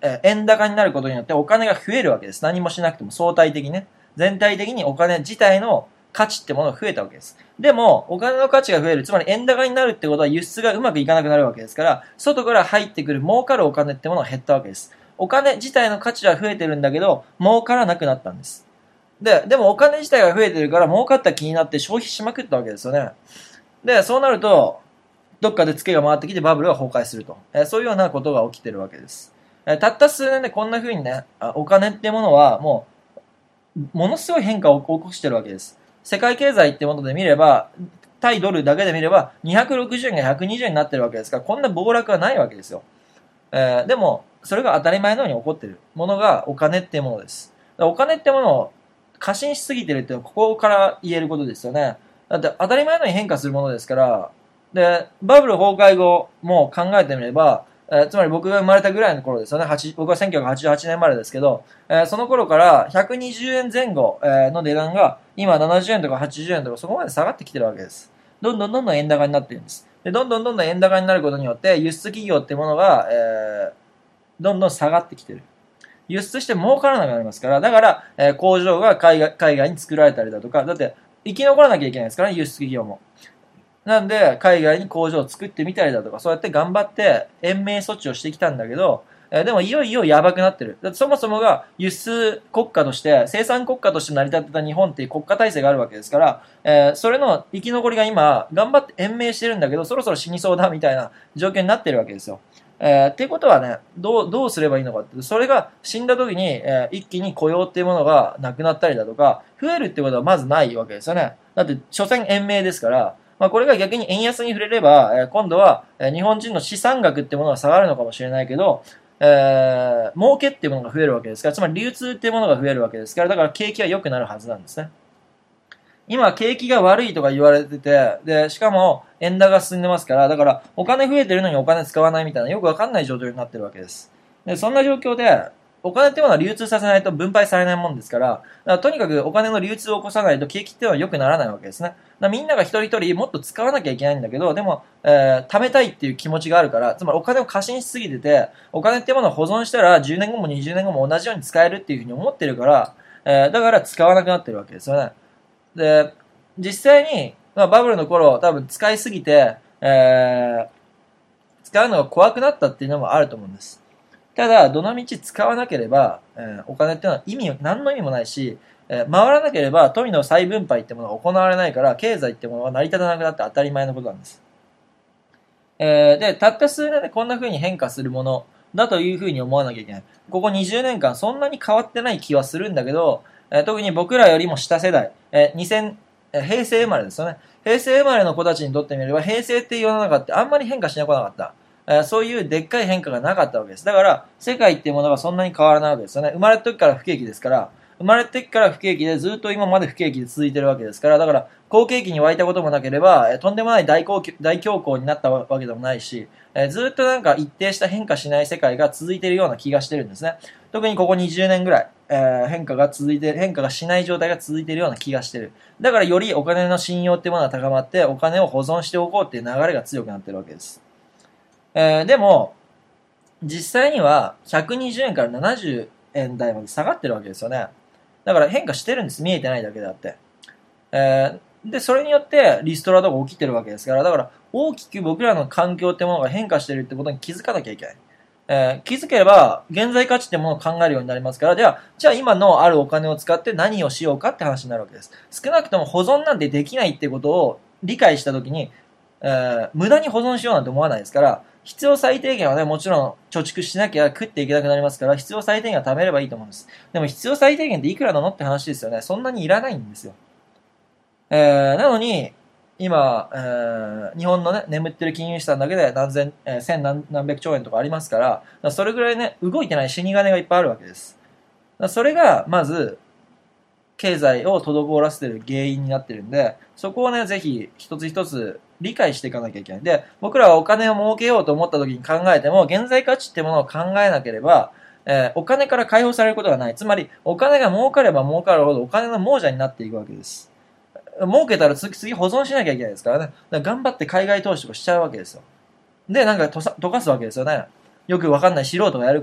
えー、円高になることによってお金が増えるわけです。何もしなくても相対的にね。全体的にお金自体の価値ってものが増えたわけです。でも、お金の価値が増える、つまり円高になるってことは輸出がうまくいかなくなるわけですから、外から入ってくる儲かるお金ってものが減ったわけです。お金自体の価値は増えてるんだけど、儲からなくなったんです。で、でもお金自体が増えてるから儲かった気になって消費しまくったわけですよね。で、そうなると、どっかでツケが回ってきてバブルが崩壊すると。えー、そういうようなことが起きてるわけです。えー、たった数年でこんな風にね、お金ってものはもう、ものすごい変化を起こしてるわけです。世界経済ってもので見れば、対ドルだけで見れば、にひゃくろくじゅうえんがひゃくにじゅうえんになってるわけですから、こんな暴落はないわけですよ。えー、でも、それが当たり前のように起こっているものがお金っていうものです。お金ってものを過信しすぎてるっていうのはここから言えることですよね。だって当たり前のように変化するものですから、で、バブル崩壊後も考えてみれば、えー、つまり僕が生まれたぐらいの頃ですよね。僕はせんきゅうひゃくはちじゅうはちねん生まれですけど、えー、その頃からひゃくにじゅうえん前後、えー、の値段が今ななじゅうえんとかはちじゅうえんとかそこまで下がってきてるわけです。どんどんどんどん円高になっているんです。で、どんどんどんどん円高になることによって輸出企業ってものが、えー、どんどん下がってきてる。輸出して儲からなくなりますから、だから、えー、工場が海外海外に作られたりだとか、だって生き残らなきゃいけないですからね、輸出企業も。なんで、海外に工場を作ってみたりだとか、そうやって頑張って延命措置をしてきたんだけど、えー、でもいよいよやばくなってる。だってそもそもが輸出国家として、生産国家として成り立ってた日本っていう国家体制があるわけですから、えー、それの生き残りが今、頑張って延命してるんだけど、そろそろ死にそうだみたいな状況になってるわけですよ。えー、っていうことはね、どう、どうすればいいのかって、それが死んだ時に、えー、一気に雇用っていうものがなくなったりだとか、増えるってことはまずないわけですよね。だって、所詮延命ですから、まあ、これが逆に円安に触れれば、えー、今度は、えー、日本人の資産額っていうものが下がるのかもしれないけど、えー、儲けっていうものが増えるわけですから、つまり流通っていうものが増えるわけですから、だから景気は良くなるはずなんですね。今、景気が悪いとか言われてて、で、しかも、円高が進んでますから、だから、お金増えてるのにお金使わないみたいな、よくわかんない状況になってるわけです。で、そんな状況で、お金っていうものは流通させないと分配されないもんですから、だからとにかくお金の流通を起こさないと景気っていうのは良くならないわけですね。だからみんなが一人一人もっと使わなきゃいけないんだけど、でも、えー、貯めたいっていう気持ちがあるから、つまりお金を過信しすぎてて、お金っていうものを保存したらじゅうねんごもにじゅうねんごも同じように使えるっていうふうに思ってるから、えー、だから使わなくなってるわけですよね。で、実際に、まあ、バブルの頃多分使いすぎて、えー、使うのが怖くなったっていうのもあると思うんです。ただ、どのみち使わなければ、えー、お金っていうのは意味、何の意味もないし、えー、回らなければ富の再分配ってものが行われないから、経済ってものは成り立たなくなって当たり前のことなんです。えー、で、たった数年でこんな風に変化するものだという風に思わなきゃいけない。ここにじゅうねんかんそんなに変わってない気はするんだけど、えー、特に僕らよりも下世代、えー、にせん、えー、平成生まれですよね。平成生まれの子たちにとってみれば、平成っていう世の中ってあんまり変化してこなかった。えー、そういうでっかい変化がなかったわけです。だから、世界っていうものがそんなに変わらないわけですよね。生まれた時から不景気ですから、生まれた時から不景気でずっと今まで不景気で続いてるわけですから、だから好景気に湧いたこともなければ、えー、とんでもない大好大恐慌になったわけでもないし、えー、ずっとなんか一定した変化しない世界が続いているような気がしてるんですね。特にここにじゅうねんぐらい、えー、変化が続いて、変化がしない状態が続いているような気がしてる。だからよりお金の信用っていうものが高まって、お金を保存しておこうっていう流れが強くなってるわけです。えー、でも、実際にはひゃくにじゅうえんからななじゅうえん台まで下がってるわけですよね。だから変化してるんです。見えてないだけであって。えー、で、それによってリストラとか起きてるわけですから、だから大きく僕らの環境ってものが変化してるってことに気づかなきゃいけない。えー、気づければ、現在価値ってものを考えるようになりますから、では、じゃあ今のあるお金を使って何をしようかって話になるわけです。少なくとも保存なんてできないってことを理解したときに、えー、無駄に保存しようなんて思わないですから、必要最低限はね、もちろん貯蓄しなきゃ食っていけなくなりますから、必要最低限は貯めればいいと思うんです。でも必要最低限っていくらなのって話ですよね。そんなにいらないんですよ。えー、なのに、今、えー、日本のね、眠ってる金融資産だけで何千、えー、千何何百兆円とかありますから、からそれぐらいね、動いてない死に金がいっぱいあるわけです。それが、まず、経済を滞らせている原因になってるんで、そこをね、ぜひ一つ一つ理解していかなきゃいけない。で、僕らはお金を儲けようと思った時に考えても、現在価値ってものを考えなければ、えー、お金から解放されることがない。つまり、お金が儲かれば儲かるほどお金の亡者になっていくわけです。儲けたら次、次保存しなきゃいけないですからね。だから頑張って海外投資とかしちゃうわけですよ。で、なんかとさ溶かすわけですよね。よくわかんない素人がやるから。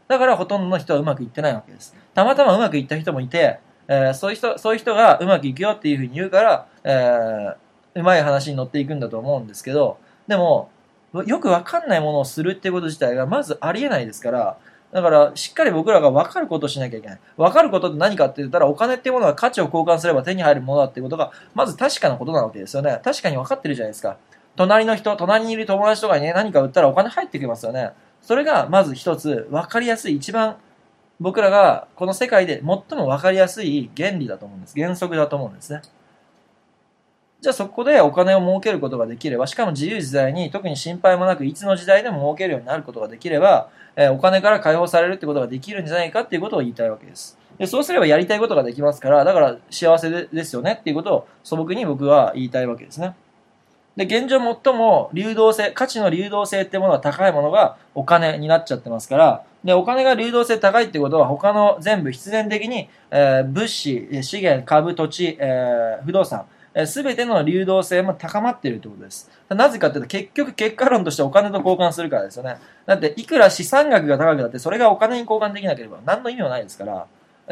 だからほとんどの人はうまくいってないわけです。たまたまうまくいった人もいて、えー、そういう人、そういう人がうまくいくよっていうふうに言うから、えー、うまい話に乗っていくんだと思うんですけど、でも、よくわかんないものをするっていうこと自体がまずありえないですから、だから、しっかり僕らが分かることをしなきゃいけない。分かることって何かって言ったら、お金っていうものは価値を交換すれば手に入るものだっていうことが、まず確かなことなわけですよね。確かに分かってるじゃないですか。隣の人、隣にいる友達とかにね、何か売ったらお金入ってきますよね。それが、まず一つ、分かりやすい、一番、僕らがこの世界で最も分かりやすい原理だと思うんです。原則だと思うんですね。じゃあそこでお金を儲けることができれば、しかも自由自在に特に心配もなくいつの時代でも儲けるようになることができれば、えー、お金から解放されるってことができるんじゃないかっていうことを言いたいわけです。で、そうすればやりたいことができますから、だから幸せでですよねっていうことを素朴に僕は言いたいわけですね。で、現状最も流動性、価値の流動性ってものが高いものがお金になっちゃってますから、で、お金が流動性高いってことは他の全部必然的に、えー、物資、資源、株、土地、えー、不動産、すべての流動性も高まっているということです。なぜかというと、結局結果論としてお金と交換するからですよね。だって、いくら資産額が高くなって、それがお金に交換できなければ何の意味もないですから、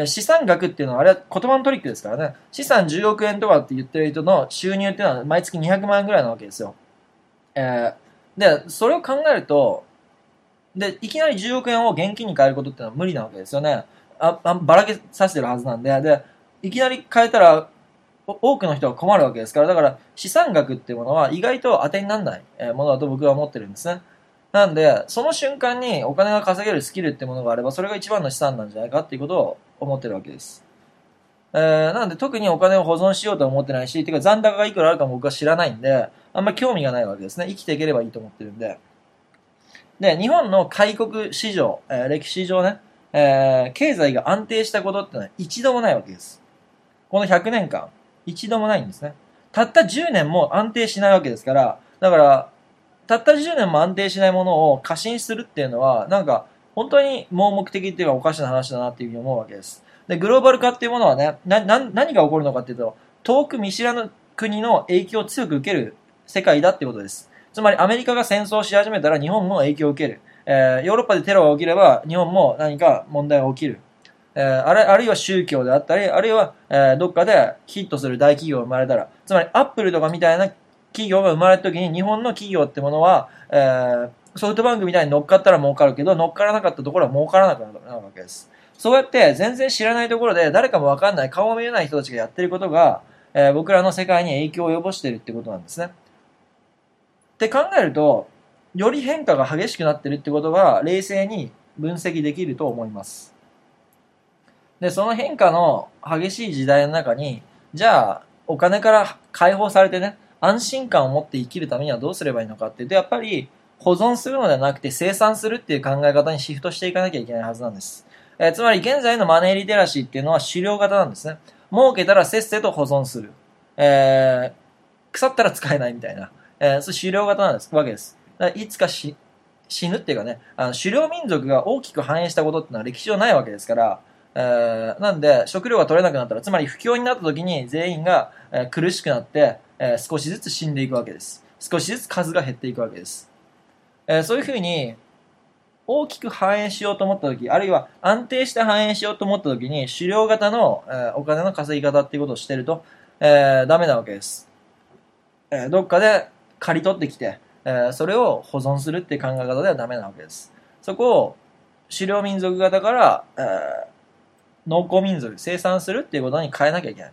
資産額っていうのはあれは言葉のトリックですからね。資産じゅうおくえんとかって言ってる人の収入っていうのは毎月にひゃくまんえんぐらいなわけですよ。えー、で、それを考えると、で、いきなりじゅうおくえんを現金に変えることっていうのは無理なわけですよね。あ、あばらけさせてるはずなんで、で、いきなり変えたら、多くの人は困るわけですから、だから資産額っていうものは意外と当てにならないものだと僕は思ってるんですね。なんで、その瞬間にお金が稼げるスキルってものがあれば、それが一番の資産なんじゃないかっていうことを思ってるわけです。えー、なんで特にお金を保存しようとは思ってないし、てか残高がいくらあるかも僕は知らないんで、あんまり興味がないわけですね。生きていければいいと思ってるんで。で、日本の開国史上、えー、歴史上ね、えー、経済が安定したことってのは一度もないわけです。このひゃくねんかん、一度もないんですね。たったじゅうねんも安定しないわけですから、だから、たったじゅうねんも安定しないものを過信するっていうのは、なんか、本当に盲目的っていうかおかしな話だなっていうふうに思うわけです。で、グローバル化っていうものはね、な、な、何が起こるのかっていうと、遠く見知らぬ国の影響を強く受ける世界だっていうことです。つまりアメリカが戦争をし始めたら日本も影響を受ける。えー、ヨーロッパでテロが起きれば日本も何か問題が起きる。えー、あれ、あるいは宗教であったり、あるいは、えー、どっかでヒットする大企業が生まれたら、つまりアップルとかみたいな企業が生まれた時に日本の企業ってものは、えー、ソフトバンクみたいに乗っかったら儲かるけど、乗っからなかったところは儲からなくなるわけです。そうやって全然知らないところで誰かもわかんない、顔も見えない人たちがやってることが、えー、僕らの世界に影響を及ぼしているってことなんですね。って考えると、より変化が激しくなってるってことが冷静に分析できると思います。で、その変化の激しい時代の中に、じゃあ、お金から解放されてね、安心感を持って生きるためにはどうすればいいのかっていうと、やっぱり保存するのではなくて生産するっていう考え方にシフトしていかなきゃいけないはずなんです。えー、つまり現在のマネーリテラシーっていうのは狩猟型なんですね。儲けたらせっせと保存する。えー、腐ったら使えないみたいな。えー、そう狩猟型なんです、わけです。だからいつかし死ぬっていうかね、あの狩猟民族が大きく繁栄したことっていうのは歴史上ないわけですから、えー、なんで食料が取れなくなったら、つまり不況になった時に全員が、えー、苦しくなって、えー、少しずつ死んでいくわけです。少しずつ数が減っていくわけです。えー、そういうふうに大きく繁栄しようと思った時、あるいは安定して繁栄しようと思った時に狩猟型の、えー、お金の稼ぎ方っていうことをしてると、えー、ダメなわけです。えー、どっかで刈り取ってきて、えー、それを保存するっていう考え方ではダメなわけです。そこを狩猟民族型から、えー農耕民族、生産するっていうことに変えなきゃいけない。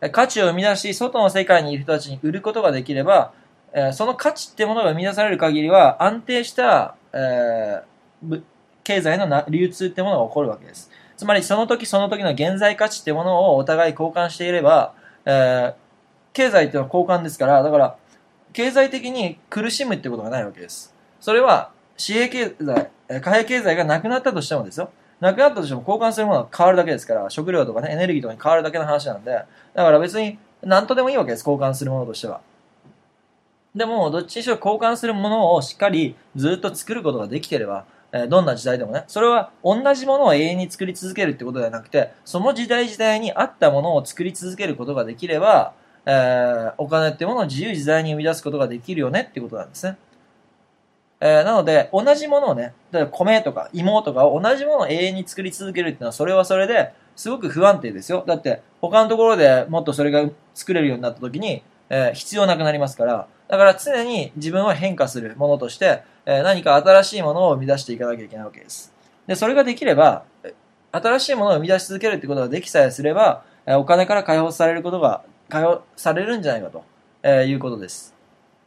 価値を生み出し、外の世界にいる人たちに売ることができれば、えー、その価値ってものが生み出される限りは、安定した、えー、経済のな流通ってものが起こるわけです。つまり、その時その時の現在価値ってものをお互い交換していれば、えー、経済っていうのは交換ですから、だから、経済的に苦しむってことがないわけです。それは、紙幣経済、貨幣経済がなくなったとしてもですよ。なくなったとしても交換するものは変わるだけですから、食料とかね、エネルギーとかに変わるだけの話なんで、だから別に何とでもいいわけです、交換するものとしては。でも、どっちにしろ交換するものをしっかりずっと作ることができてれば、えー、どんな時代でもね、それは同じものを永遠に作り続けるってことではなくて、その時代時代に合ったものを作り続けることができれば、えー、お金ってものを自由自在に生み出すことができるよねってことなんですね。 えー、なので、同じものをね、例えば米とか芋とかを同じものを永遠に作り続けるっていうのは、それはそれですごく不安定ですよ。だって、他のところでもっとそれが作れるようになった時に、えー、必要なくなりますから、だから常に自分は変化するものとして、えー、何か新しいものを生み出していかなきゃいけないわけです。で、それができれば、新しいものを生み出し続けるってことができさえすれば、えー、お金から解放されることが、解放されるんじゃないかと、えー、いうことです。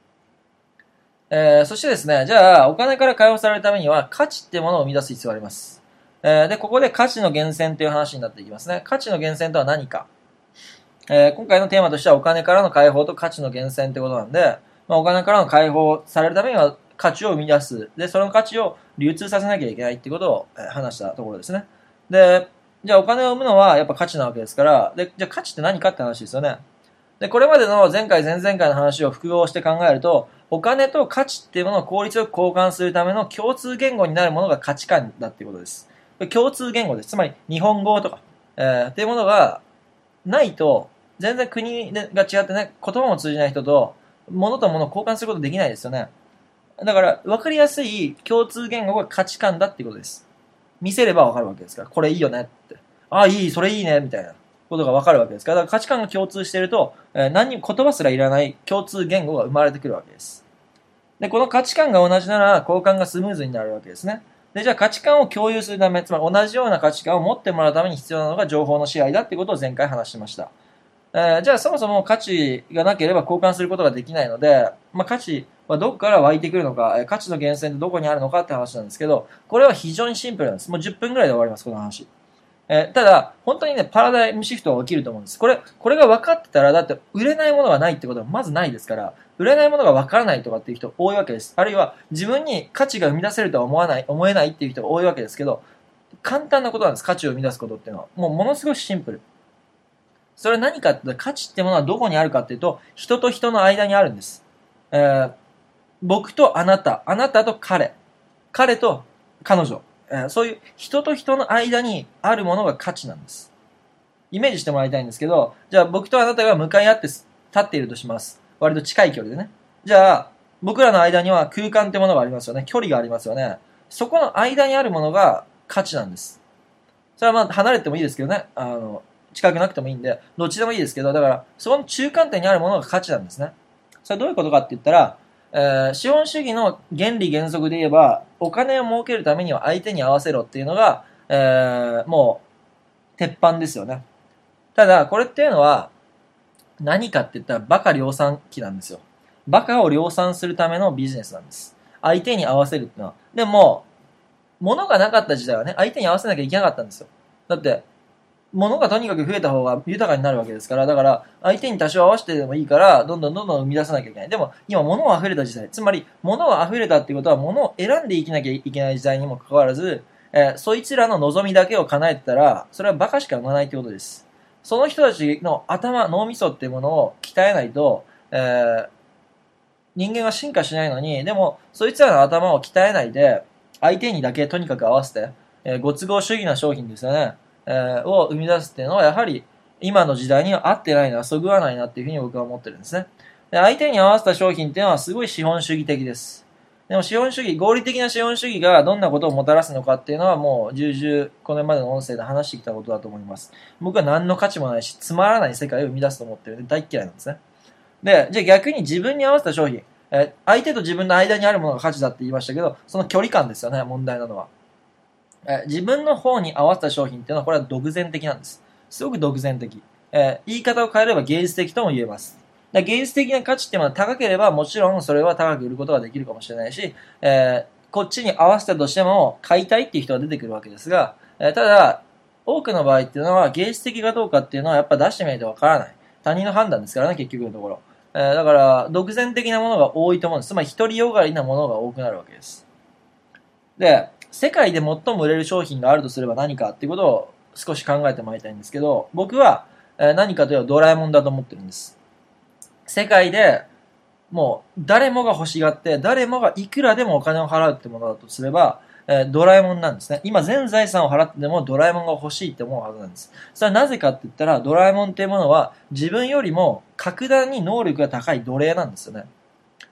えー、そしてですね、じゃあ、お金から解放されるためには、価値っていうものを生み出す必要があります。えー、で、ここで価値の源泉という話になっていきますね。価値の源泉とは何か。えー、今回のテーマとしては、お金からの解放と価値の源泉ということなんで、まあ、お金からの解放されるためには、価値を生み出す。で、その価値を流通させなきゃいけないっていうことを、えー、話したところですね。で、じゃあお金を生むのはやっぱ価値なわけですから、で、じゃあ価値って何かって話ですよね。で、これまでの前回前々回の話を複合して考えると、お金と価値っていうものを効率よく交換するための共通言語になるものが価値観だっていうことです。共通言語です。つまり日本語とか、えー、っていうものがないと、全然国が違ってね、言葉も通じない人と、物と物を交換することできないですよね。だから、分かりやすい共通言語が価値観だっていうことです。見せれば分かるわけですから、これいいよねって。ああ、いい、それいいね、みたいなことが分かるわけですから、だから価値観が共通していると、えー、何に言葉すらいらない共通言語が生まれてくるわけです。で、この価値観が同じなら、交換がスムーズになるわけですね。で、じゃあ価値観を共有するため、つまり同じような価値観を持ってもらうために必要なのが情報の支配だっていうことを前回話しました。えー、じゃあそもそも価値がなければ交換することができないので、まあ、価値はどこから湧いてくるのか、価値の源泉ってどこにあるのかって話なんですけど、これは非常にシンプルなんです。もうじゅっぷんぐらいで終わります、この話。えー、ただ、本当にね、パラダイムシフトが起きると思うんです。これ、これが分かってたら、だって売れないものがないってことはまずないですから、売れないものが分からないとかっていう人多いわけです。あるいは自分に価値が生み出せるとは思わない、思えないっていう人が多いわけですけど、簡単なことなんです、価値を生み出すことっていうのは。もうものすごいシンプル。それは何かって言ったら、価値ってものはどこにあるかっていうと、人と人の間にあるんです。えー、僕とあなた、あなたと彼、彼と彼女、えー、そういう人と人の間にあるものが価値なんです。イメージしてもらいたいんですけど、じゃあ僕とあなたが向かい合って立っているとします。割と近い距離でね。じゃあ、僕らの間には空間ってものがありますよね。距離がありますよね。そこの間にあるものが価値なんです。それはまあ離れてもいいですけどね。あの、近くなくてもいいんで、どっちでもいいですけど、だから、そこの中間点にあるものが価値なんですね。それはどういうことかって言ったら、えー、資本主義の原理原則で言えば、お金を儲けるためには相手に合わせろっていうのが、えー、もう、鉄板ですよね。ただ、これっていうのは、何かって言ったら、バカ量産機なんですよ。バカを量産するためのビジネスなんです。相手に合わせるっていうのは。でも、物がなかった時代はね、相手に合わせなきゃいけなかったんですよ。だって、物がとにかく増えた方が豊かになるわけですから、だから、相手に多少合わせてでもいいから、どんどんどんどん生み出さなきゃいけない。でも、今物は溢れた時代。つまり、物は溢れたっていうことは、物を選んで生きなきゃいけない時代にもかかわらず、えー、そいつらの望みだけを叶えてたら、それは馬鹿しか生まないってことです。その人たちの頭、脳みそっていうものを鍛えないと、えー、人間は進化しないのに、でも、そいつらの頭を鍛えないで、相手にだけとにかく合わせて、えー、ご都合主義な商品ですよね。えー、を生み出すっていうのは、やはり、今の時代には合ってないな、そぐわないなっていうふうに僕は思ってるんですね。で、相手に合わせた商品っていうのはすごい資本主義的です。でも資本主義、合理的な資本主義がどんなことをもたらすのかっていうのはもう重々これまでの音声で話してきたことだと思います。僕は何の価値もないし、つまらない世界を生み出すと思ってるんで大嫌いなんですね。で、じゃあ逆に自分に合わせた商品、え相手と自分の間にあるものが価値だって言いましたけど、その距離感ですよね、問題なのは。え自分の方に合わせた商品っていうのはこれは独善的なんです。すごく独善的。えー、言い方を変えれば芸術的とも言えます。だ芸術的な価値っていうのは高ければもちろんそれは高く売ることができるかもしれないし、えー、こっちに合わせたとしても買いたいっていう人が出てくるわけですが、えー、ただ、多くの場合っていうのは芸術的かどうかっていうのはやっぱ出してみないとわからない。他人の判断ですからね、結局のところ。えー、だから、独善的なものが多いと思うんです。つまり、独りよがりなものが多くなるわけです。で、世界で最も売れる商品があるとすれば何かっていうことを少し考えてもらいたいんですけど、僕は、えー、何かというとドラえもんだと思ってるんです。世界でもう誰もが欲しがって、誰もがいくらでもお金を払うってものだとすれば、えー、ドラえもんなんですね。今全財産を払ってでもドラえもんが欲しいって思うはずなんです。それはなぜかって言ったら、ドラえもんっていうものは自分よりも格段に能力が高い奴隷なんですよね。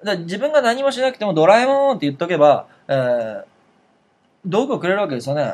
だから自分が何もしなくてもドラえもんって言っとけば、えー、道具をくれるわけですよね。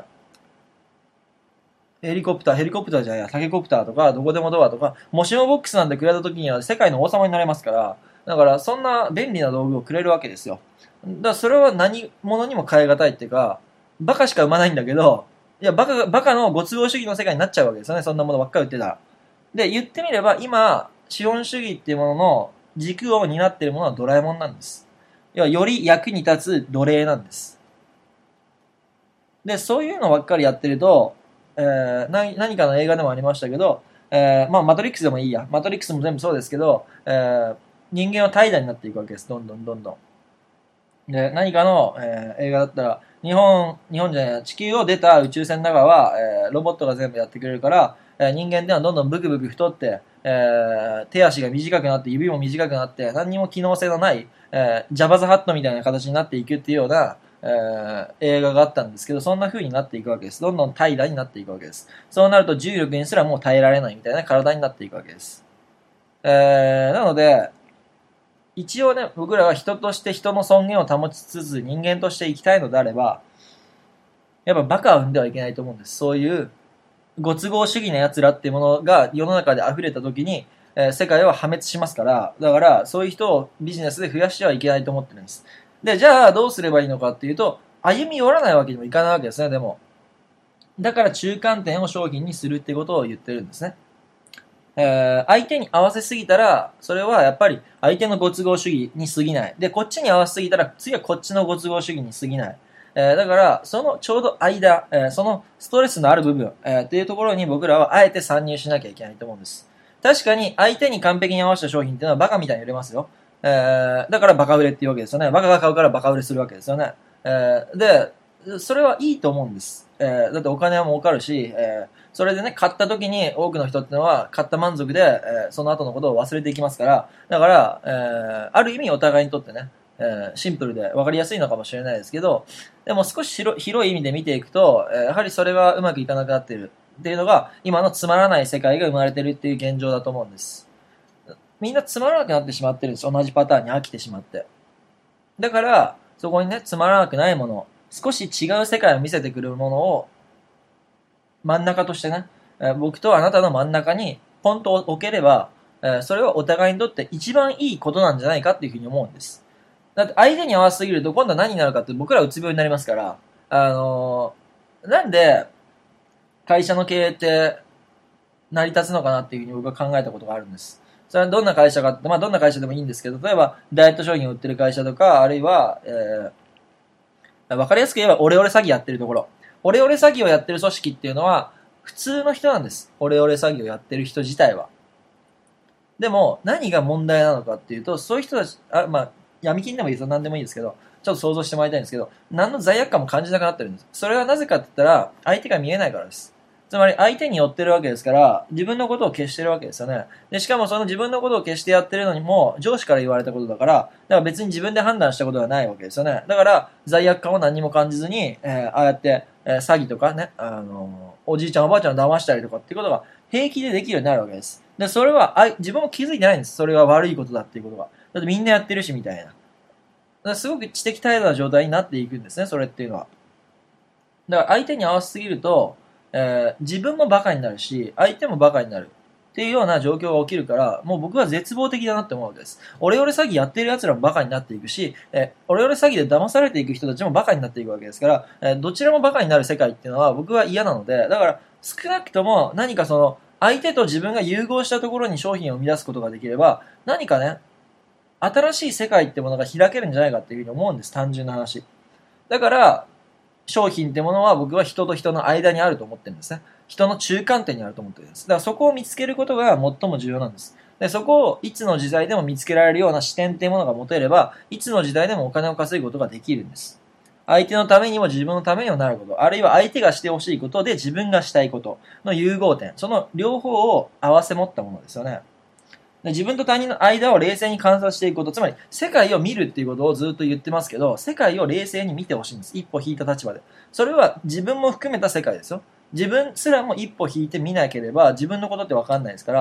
ヘリコプター、ヘリコプターじゃないや、タケコプターとか、どこでもドアとか、もしもボックスなんてくれた時には世界の王様になれますから、だからそんな便利な道具をくれるわけですよ。だからそれは何者にも変え難いっていうか、バカしか生まないんだけど、いや、バカが、バカのご都合主義の世界になっちゃうわけですよね、そんなものばっかり売ってたら。で、言ってみれば、今、資本主義っていうものの軸を担っているものはドラえもんなんです。要は、より役に立つ奴隷なんです。で、そういうのばっかりやってると、えー、何何かの映画でもありましたけど、えー、まあ、マトリックスでもいいや。マトリックスも全部そうですけど、えー、人間は怠惰になっていくわけです。どんどんどんどん。で、何かの、えー、映画だったら、日本、日本じゃない、地球を出た宇宙船の中は、えー、ロボットが全部やってくれるから、えー、人間ではどんどんブクブク太って、えー、手足が短くなって、指も短くなって、何にも機能性のない、えー、ジャバザハットみたいな形になっていくっていうような、えー、映画があったんですけど、そんな風になっていくわけです。どんどん平らになっていくわけです。そうなると重力にすらもう耐えられないみたいな体になっていくわけです。えー、なので、一応ね、僕らは人として人の尊厳を保ちつつ人間として生きたいのであれば、やっぱバカを生んではいけないと思うんです。そういうご都合主義な奴らっていうものが世の中で溢れた時に、えー世界は破滅しますから、だからそういう人をビジネスで増やしてはいけないと思ってるんです。で、じゃあどうすればいいのかっていうと、歩み寄らないわけにもいかないわけですね、でも。だから中間点を商品にするってことを言ってるんですね。えー相手に合わせすぎたら、それはやっぱり相手のご都合主義に過ぎない。で、こっちに合わせすぎたら、次はこっちのご都合主義に過ぎない。えーだから、そのちょうど間、えーそのストレスのある部分、えーっていうところに僕らはあえて参入しなきゃいけないと思うんです。確かに相手に完璧に合わせた商品っていうのはバカみたいに売れますよ。えーだからバカ売れっていうわけですよね。バカが買うからバカ売れするわけですよね。えーで、それはいいと思うんです。えーだってお金は儲かるし、えーそれでね、買った時に多くの人ってのは、買った満足で、えーその後のことを忘れていきますから、だから、えーある意味お互いにとってね、えーシンプルで分かりやすいのかもしれないですけど、でも少し広広い意味で見ていくと、えーやはりそれはうまくいかなくなっているっていうのが、今のつまらない世界が生まれているっていう現状だと思うんです。みんなつまらなくなってしまってるんです。同じパターンに飽きてしまって。だから、そこにね、つまらなくないもの、少し違う世界を見せてくれるものを真ん中としてね、えー僕とあなたの真ん中にポンと置ければ、えーそれはお互いにとって一番いいことなんじゃないかっていうふうに思うんです。だって相手に合わせすぎると今度は何になるかって僕らうつ病になりますから、あのーなんで会社の経営って成り立つのかなっていうふうに僕は考えたことがあるんです。それはどんな会社かって、まあどんな会社でもいいんですけど、例えばダイエット商品を売ってる会社とか、あるいは、えー、わかりやすく言えばオレオレ詐欺やってるところ。オレオレ詐欺をやってる組織っていうのは、普通の人なんです。オレオレ詐欺をやってる人自体は。でも、何が問題なのかっていうと、そういう人たち、あまあ、闇金でもいいですよ。何でもいいですけど、ちょっと想像してもらいたいんですけど、何の罪悪感も感じなくなってるんです。それはなぜかって言ったら、相手が見えないからです。つまり、相手に寄ってるわけですから、自分のことを消してるわけですよね。で、しかもその自分のことを消してやってるのにも、上司から言われたことだから、だから別に自分で判断したことはないわけですよね。だから、罪悪感を何も感じずに、えーああやって、えー詐欺とかね、あのおじいちゃんおばあちゃんを騙したりとかっていうことが平気でできるようになるわけです。で、それは、あ自分も気づいてないんです。それは悪いことだっていうことが。だってみんなやってるし、みたいな。だからすごく知的態度な状態になっていくんですね、それっていうのは。だから相手に合わせすぎると、えー自分もバカになるし、相手もバカになる。っていうような状況が起きるから、もう僕は絶望的だなって思うわけです。オレオレ詐欺やってる奴らもバカになっていくし、えーオレオレ詐欺で騙されていく人たちもバカになっていくわけですから、えーどちらもバカになる世界っていうのは僕は嫌なので、だから少なくとも何かその、相手と自分が融合したところに商品を生み出すことができれば、何かね、新しい世界ってものが開けるんじゃないかっていうふうに思うんです、単純な話。だから、商品ってものは僕は人と人の間にあると思ってるんですね。人の中間点にあると思ってるんです。だからそこを見つけることが最も重要なんです。で、そこをいつの時代でも見つけられるような視点っていうものが持てれば、いつの時代でもお金を稼ぐことができるんです。相手のためにも自分のためにもなること、あるいは相手がしてほしいことで自分がしたいことの融合点、その両方を合わせ持ったものですよね。で自分と他人の間を冷静に観察していくこと、つまり世界を見るっていうことをずっと言ってますけど、世界を冷静に見てほしいんです。一歩引いた立場で。それは自分も含めた世界ですよ。自分すらも一歩引いて見なければ自分のことって分かんないですから、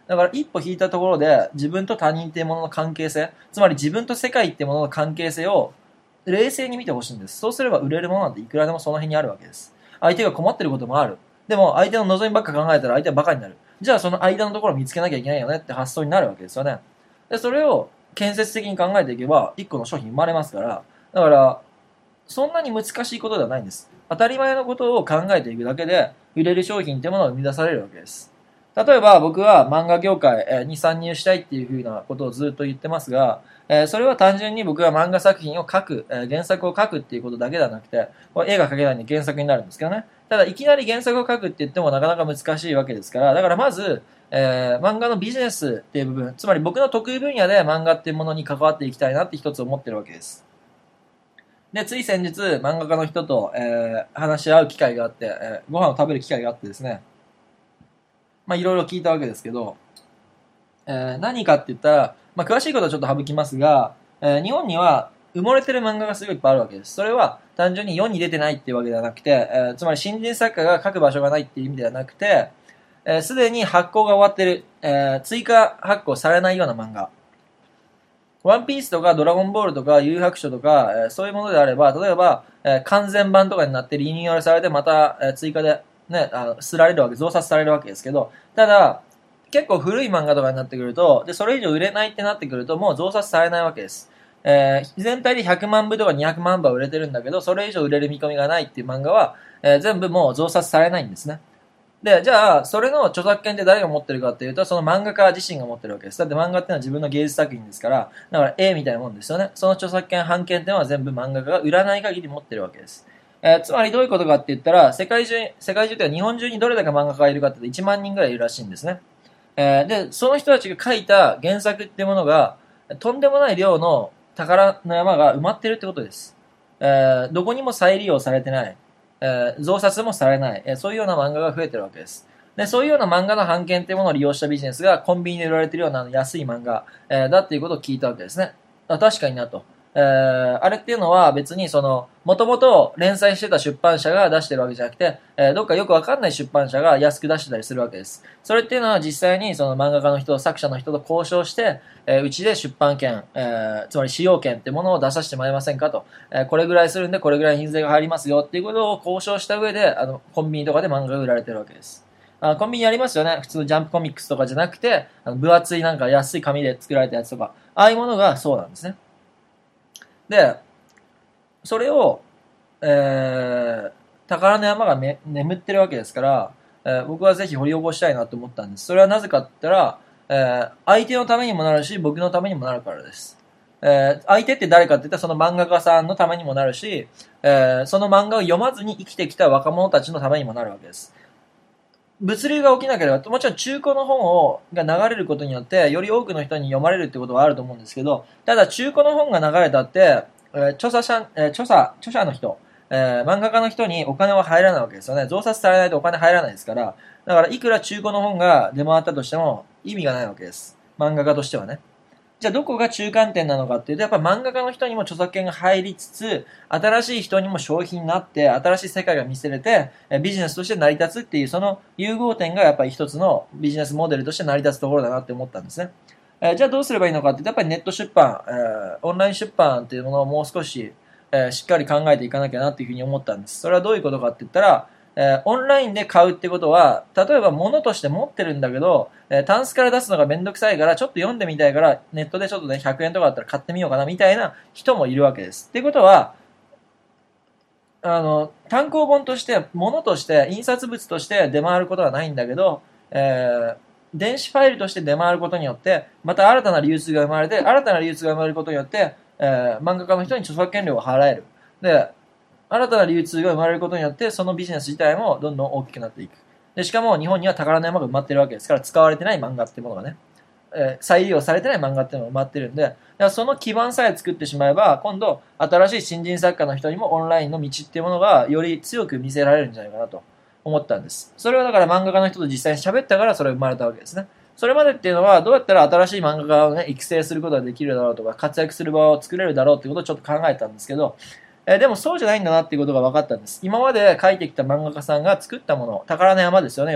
だから一歩引いたところで自分と他人っていうものの関係性、つまり自分と世界っていうものの関係性を冷静に見てほしいんです。そうすれば売れるものなんていくらでもその辺にあるわけです。相手が困ってることもある。でも相手の望みばっか考えたら相手はバカになる。じゃあその間のところを見つけなきゃいけないよねって発想になるわけですよね。で、それを建設的に考えていけば一個の商品生まれますから、だからそんなに難しいことではないんです。当たり前のことを考えていくだけで売れる商品ってものが生み出されるわけです。例えば僕は漫画業界に参入したいっていうふうなことをずっと言ってますが、それは単純に僕が漫画作品を書く、原作を書くっていうことだけではなくて、絵が描けないんで原作になるんですけどね。ただいきなり原作を書くって言ってもなかなか難しいわけですから、だからまず、えー、漫画のビジネスっていう部分、つまり僕の得意分野で漫画っていうものに関わっていきたいなって一つ思ってるわけです。で、つい先日、漫画家の人と、えー、話し合う機会があって、えー、ご飯を食べる機会があってですね、まあいろいろ聞いたわけですけど、えー、何かって言ったら、まあ詳しいことはちょっと省きますが、えー、日本には埋もれてる漫画がすごいいっぱいあるわけです。それは単純に世に出てないっていうわけではなくて、えー、つまり新人作家が書く場所がないっていう意味ではなくて、す、え、で、に発行が終わってる、えー、追加発行されないような漫画。ワンピースとかドラゴンボールとか幽白書とか、えー、そういうものであれば、例えば、えー、完全版とかになってリニューアルされてまた、えー、追加でね、あの、すられるわけ、増刷されるわけですけど、ただ、結構古い漫画とかになってくると、で、それ以上売れないってなってくると、もう増刷されないわけです。えー、全体でひゃくまんぶとかにひゃくまんぶは売れてるんだけど、それ以上売れる見込みがないっていう漫画は、えー、全部もう増刷されないんですね。で、じゃあ、それの著作権って誰が持ってるかっていうと、その漫画家自身が持ってるわけです。だって漫画っていうのは自分の芸術作品ですから、だから絵みたいなもんですよね。その著作権、版権っていうのは全部漫画家が売らない限り持ってるわけです。えー、つまりどういうことかって言ったら、世界中、世界中というか日本中にどれだけ漫画家がいるかって言うといちまんにんぐらいいるらしいんですね。えー、で、その人たちが書いた原作っていうものが、とんでもない量の宝の山が埋まってるってことです。えー、どこにも再利用されてない。えー、増刷もされない、えー、そういうような漫画が増えてるわけです。で、そういうような漫画の版権っていうものを利用したビジネスがコンビニで売られているような安い漫画、えー、だっていうことを聞いたわけですね。あ、確かになと。えー、あれっていうのは別にその、もともと連載してた出版社が出してるわけじゃなくて、えー、どっかよくわかんない出版社が安く出してたりするわけです。それっていうのは実際にその漫画家の人、作者の人と交渉して、えー、うちで出版権、えー、つまり使用権っていうものを出させてもらえませんかと。えー、これぐらいするんでこれぐらい印税が入りますよっていうことを交渉した上で、あの、コンビニとかで漫画が売られてるわけです。あ、コンビニありますよね。普通のジャンプコミックスとかじゃなくて、あの分厚いなんか安い紙で作られたやつとか、ああいうものがそうなんですね。で、それを、えー、宝の山がめ眠ってるわけですから、えー、僕はぜひ掘り起こしたいなと思ったんです。それはなぜかって言ったら、えー、相手のためにもなるし、僕のためにもなるからです。えー、相手って誰かって言ったらその漫画家さんのためにもなるし、えー、その漫画を読まずに生きてきた若者たちのためにもなるわけです。物流が起きなければ、もちろん中古の本をが流れることによって、より多くの人に読まれるってことはあると思うんですけど、ただ中古の本が流れたって、えー、著者者、えー、著者、著者の人、えー、漫画家の人にお金は入らないわけですよね。増刷されないとお金入らないですから、だからいくら中古の本が出回ったとしても意味がないわけです。漫画家としてはね。じゃあどこが中間点なのかっていうと、やっぱ漫画家の人にも著作権が入りつつ、新しい人にも商品になって、新しい世界が見せれて、ビジネスとして成り立つっていう、その融合点がやっぱり一つのビジネスモデルとして成り立つところだなって思ったんですね。えー、じゃあどうすればいいのかっていうと、やっぱりネット出版、えー、オンライン出版っていうものをもう少し、えー、しっかり考えていかなきゃなっていうふうに思ったんです。それはどういうことかって言ったら、えー、オンラインで買うってことは、例えば物として持ってるんだけど、えー、タンスから出すのがめんどくさいから、ちょっと読んでみたいから、ネットでちょっとね、ひゃくえんとかだったら買ってみようかな、みたいな人もいるわけです。ってことは、あの、単行本として、物として、印刷物として出回ることはないんだけど、えー、電子ファイルとして出回ることによって、また新たな流通が生まれて、新たな流通が生まれることによって、えー、漫画家の人に著作権料を払える。で、新たな流通が生まれることによって、そのビジネス自体もどんどん大きくなっていく。で、しかも日本には宝の山が埋まってるわけですから、使われてない漫画っていうものがね、えー、再利用されてない漫画っていうのが埋まってるんで、だからその基盤さえ作ってしまえば、今度、新しい新人作家の人にもオンラインの道っていうものがより強く見せられるんじゃないかなと思ったんです。それはだから漫画家の人と実際に喋ったからそれが生まれたわけですね。それまでっていうのは、どうやったら新しい漫画家をね、育成することができるだろうとか、活躍する場を作れるだろうっていうことをちょっと考えたんですけど、えー、でもそうじゃないんだなっていうことが分かったんです。今まで書いてきた漫画家さんが作ったもの、宝の山ですよね、要は。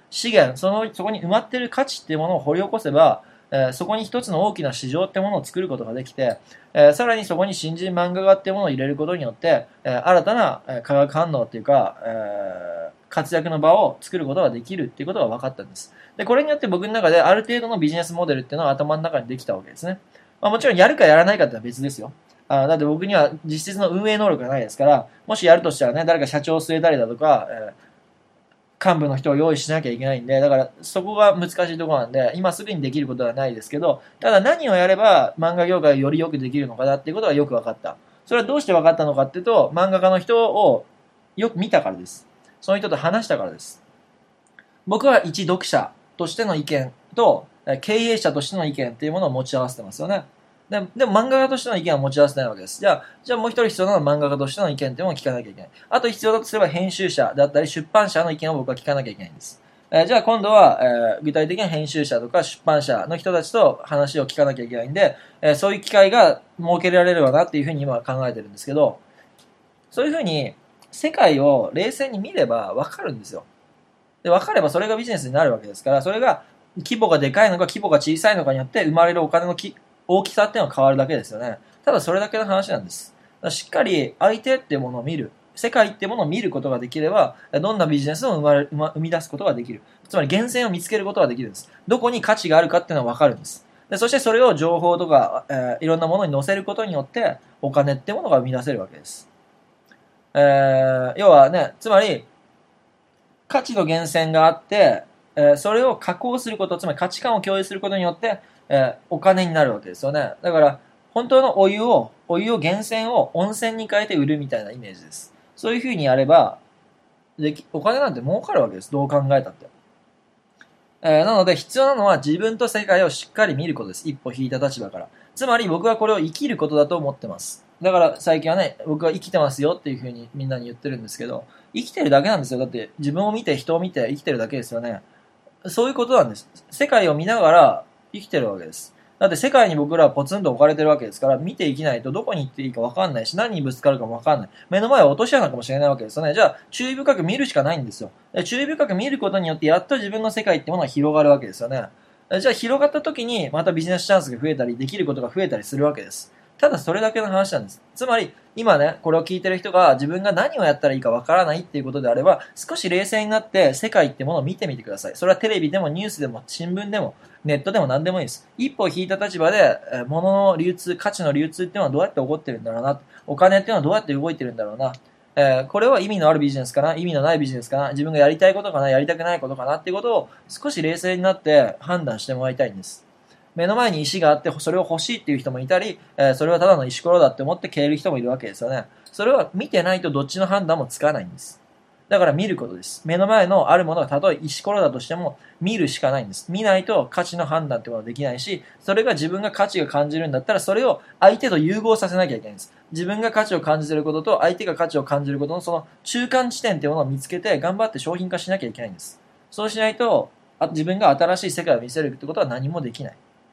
資源、その、そこに埋まっている価値っていうものを掘り起こせば、えーそこに一つの大きな市場ってものを作ることができて、えーさらにそこに新人漫画家っていうものを入れることによって、えー新たな、えー化学反応っていうか、えー活躍の場を作ることができるっていうことが分かったんです。で、これによって僕の中である程度のビジネスモデルっていうのは頭の中にできたわけですね。まあ、もちろんやるかやらないかってのは別ですよ。あだって僕には実質の運営能力がないですから、もしやるとしたらね、誰か社長を据えたりだとか、えー幹部の人を用意しなきゃいけないんで、だからそこが難しいところなんで、今すぐにできることはないですけど、ただ何をやれば漫画業界をよりよくできるのかなっていうことがよく分かった。それはどうして分かったのかっていうと、漫画家の人をよく見たからです。その人と話したからです。僕は一読者としての意見と、経営者としての意見っていうものを持ち合わせてますよね。ででも漫画家としての意見は持ち合わせないわけです。じゃあ、じゃあもう一人必要なのは漫画家としての意見っていうのを聞かなきゃいけない。あと必要だとすれば編集者だったり出版社の意見を僕は聞かなきゃいけないんです。えーじゃあ今度は、えー具体的な編集者とか出版社の人たちと話を聞かなきゃいけないんで、えーそういう機会が設けられればなっていうふうに今は考えてるんですけど、そういうふうに世界を冷静に見れば分かるんですよ。で、分かればそれがビジネスになるわけですから、それが規模がでかいのか規模が小さいのかによって生まれるお金のき大きさっていうのは変わるだけですよね。ただそれだけの話なんです。だからしっかり相手っていうものを見る。世界っていうものを見ることができれば、どんなビジネスも生まれ、生ま生み出すことができる。つまり源泉を見つけることができるんです。どこに価値があるかっていうのは分かるんです。でそしてそれを情報とか、えーいろんなものに載せることによって、お金っていうものが生み出せるわけです。えー要はね、つまり、価値の源泉があって、えーそれを加工すること、つまり価値観を共有することによって、えーお金になるわけですよね。だから、本当のお湯を、お湯を源泉を温泉に変えて売るみたいなイメージです。そういう風にやれば、できお金なんて儲かるわけです。どう考えたって。えーなので必要なのは自分と世界をしっかり見ることです。一歩引いた立場から。つまり僕はこれを生きることだと思ってます。だから最近はね、僕は生きてますよっていう風にみんなに言ってるんですけど、生きてるだけなんですよ。だって自分を見て人を見て生きてるだけですよね。そういうことなんです。世界を見ながら生きてるわけです。だって世界に僕らはポツンと置かれてるわけですから、見ていきないとどこに行っていいか分かんないし、何にぶつかるかも分かんない。目の前は落とし穴かもしれないわけですよね。じゃあ、注意深く見るしかないんですよ。注意深く見ることによって、やっと自分の世界ってものが広がるわけですよね。じゃあ、広がった時に、またビジネスチャンスが増えたり、できることが増えたりするわけです。ただそれだけの話なんです。つまり、今ね、これを聞いてる人が自分が何をやったらいいかわからないっていうことであれば、少し冷静になって世界ってものを見てみてください。それはテレビでもニュースでも新聞でもネットでも何でもいいです。一歩引いた立場で、えー物の流通、価値の流通っていうのはどうやって起こってるんだろうな。お金っていうのはどうやって動いてるんだろうな。えーこれは意味のあるビジネスかな、意味のないビジネスかな、自分がやりたいことかな、やりたくないことかなっていうことを少し冷静になって判断してもらいたいんです。目の前に石があってそれを欲しいっていう人もいたり、えーそれはただの石ころだって思って消える人もいるわけですよね。それは見てないとどっちの判断もつかないんです。だから見ることです。目の前のあるものがたとえ石ころだとしても見るしかないんです。見ないと価値の判断ってことはできないし、それが自分が価値が感じるんだったらそれを相手と融合させなきゃいけないんです。自分が価値を感じていることと相手が価値を感じることのその中間地点っていうものを見つけて頑張って商品化しなきゃいけないんです。そうしないとあ自分が新しい世界を見せるってことは何もできない。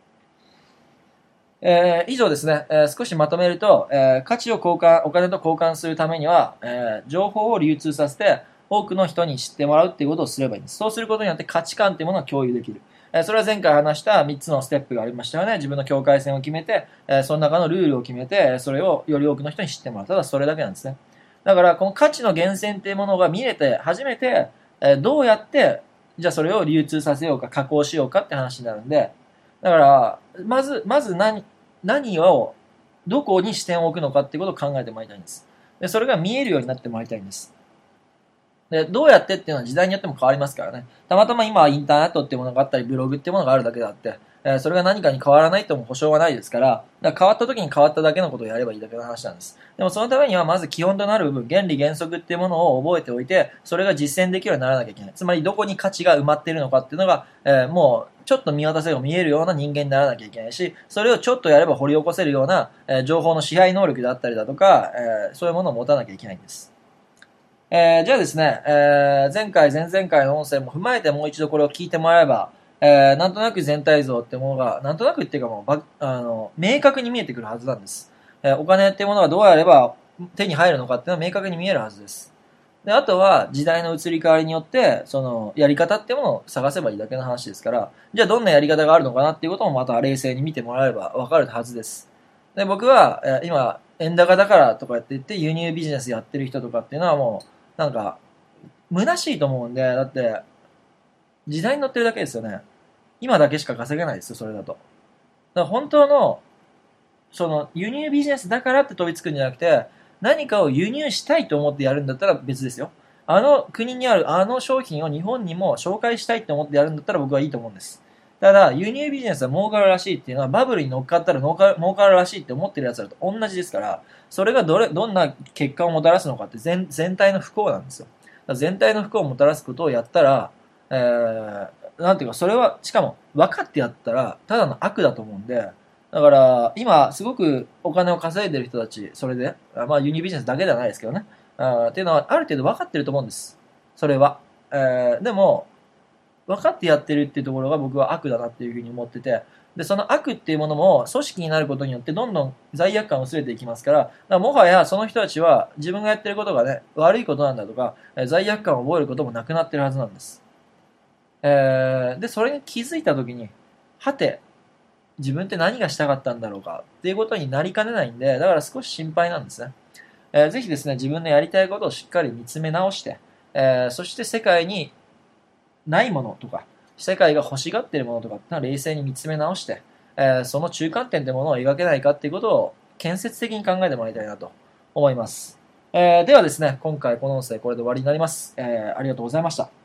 えー以上ですね、えー少しまとめると、えー価値を交換、お金と交換するためには、えー情報を流通させて、多くの人に知ってもらうっていうことをすればいいんです。そうすることによって価値観っていうものを共有できる。えーそれは前回話したみっつのステップがありましたよね。自分の境界線を決めて、えーその中のルールを決めて、それをより多くの人に知ってもらう。ただそれだけなんですね。だから、この価値の源泉っていうものが見れて、初めて、えーどうやって、じゃあそれを流通させようか、加工しようかって話になるんで、だから、まず、まず何、何を、どこに視点を置くのかっていうことを考えてもらいたいんです。で、それが見えるようになってもらいたいんです。で、どうやってっていうのは時代によっても変わりますからね。たまたま今はインターネットっていうものがあったり、ブログっていうものがあるだけであって、えーそれが何かに変わらないとも保証はないですから、だから変わった時に変わっただけのことをやればいいだけの話なんです。でもそのためにはまず基本となる部分、原理原則っていうものを覚えておいて、それが実践できるようにならなきゃいけない。つまりどこに価値が埋まっているのかっていうのが、えーもうちょっと見渡せば見えるような人間にならなきゃいけないし、それをちょっとやれば掘り起こせるような、えー情報の支配能力であったりだとか、えーそういうものを持たなきゃいけないんです。えーじゃあですね、えー前回、前々回の音声も踏まえてもう一度これを聞いてもらえば、えーなんとなく全体像ってものが、なんとなくっていうかもうば、あの、明確に見えてくるはずなんです。えーお金っていうものがどうやれば手に入るのかっていうのは明確に見えるはずです。 で、あとは時代の移り変わりによって、そのやり方っていうものを探せばいいだけの話ですから、じゃあどんなやり方があるのかなっていうこともまた冷静に見てもらえればわかるはずです。で、僕は、えー今、円高だからとかって言って輸入ビジネスやってる人とかっていうのはもう、なんか、虚しいと思うんで、だって、時代に乗ってるだけですよね。今だけしか稼げないですよ、それだと。だから本当の、その輸入ビジネスだからって飛びつくんじゃなくて、何かを輸入したいと思ってやるんだったら別ですよ。あの国にあるあの商品を日本にも紹介したいって思ってやるんだったら僕はいいと思うんです。ただ、輸入ビジネスは儲かるらしいっていうのはバブルに乗っかったら儲かる儲かるらしいって思ってる奴らと同じですから、それがどれ、どんな結果をもたらすのかって全全体の不幸なんですよ。だから全体の不幸をもたらすことをやったら、えー、なんていうか、それは、しかも分かってやったら、ただの悪だと思うんで、だから、今、すごくお金を稼いでる人たち、それで、あまあ、輸入ビジネスだけではないですけどね。あっていうのは、ある程度分かってると思うんです。それは。えー、でも、分かってやってるっていうところが僕は悪だなっていうふうに思ってて、で、その悪っていうものも組織になることによってどんどん罪悪感を薄れていきますから、だからもはやその人たちは自分がやってることがね、悪いことなんだとか、えー罪悪感を覚えることもなくなってるはずなんです。えー、で、それに気づいたときに、はて、自分って何がしたかったんだろうかっていうことになりかねないんで、だから少し心配なんですね。えーぜひですね、自分のやりたいことをしっかり見つめ直して、えーそして世界にないものとか、世界が欲しがっているものとかっていうのは冷静に見つめ直して、えーその中間点ってものを描けないかっていうことを建設的に考えてもらいたいなと思います。えーではですね、今回この音声これで終わりになります。えーありがとうございました。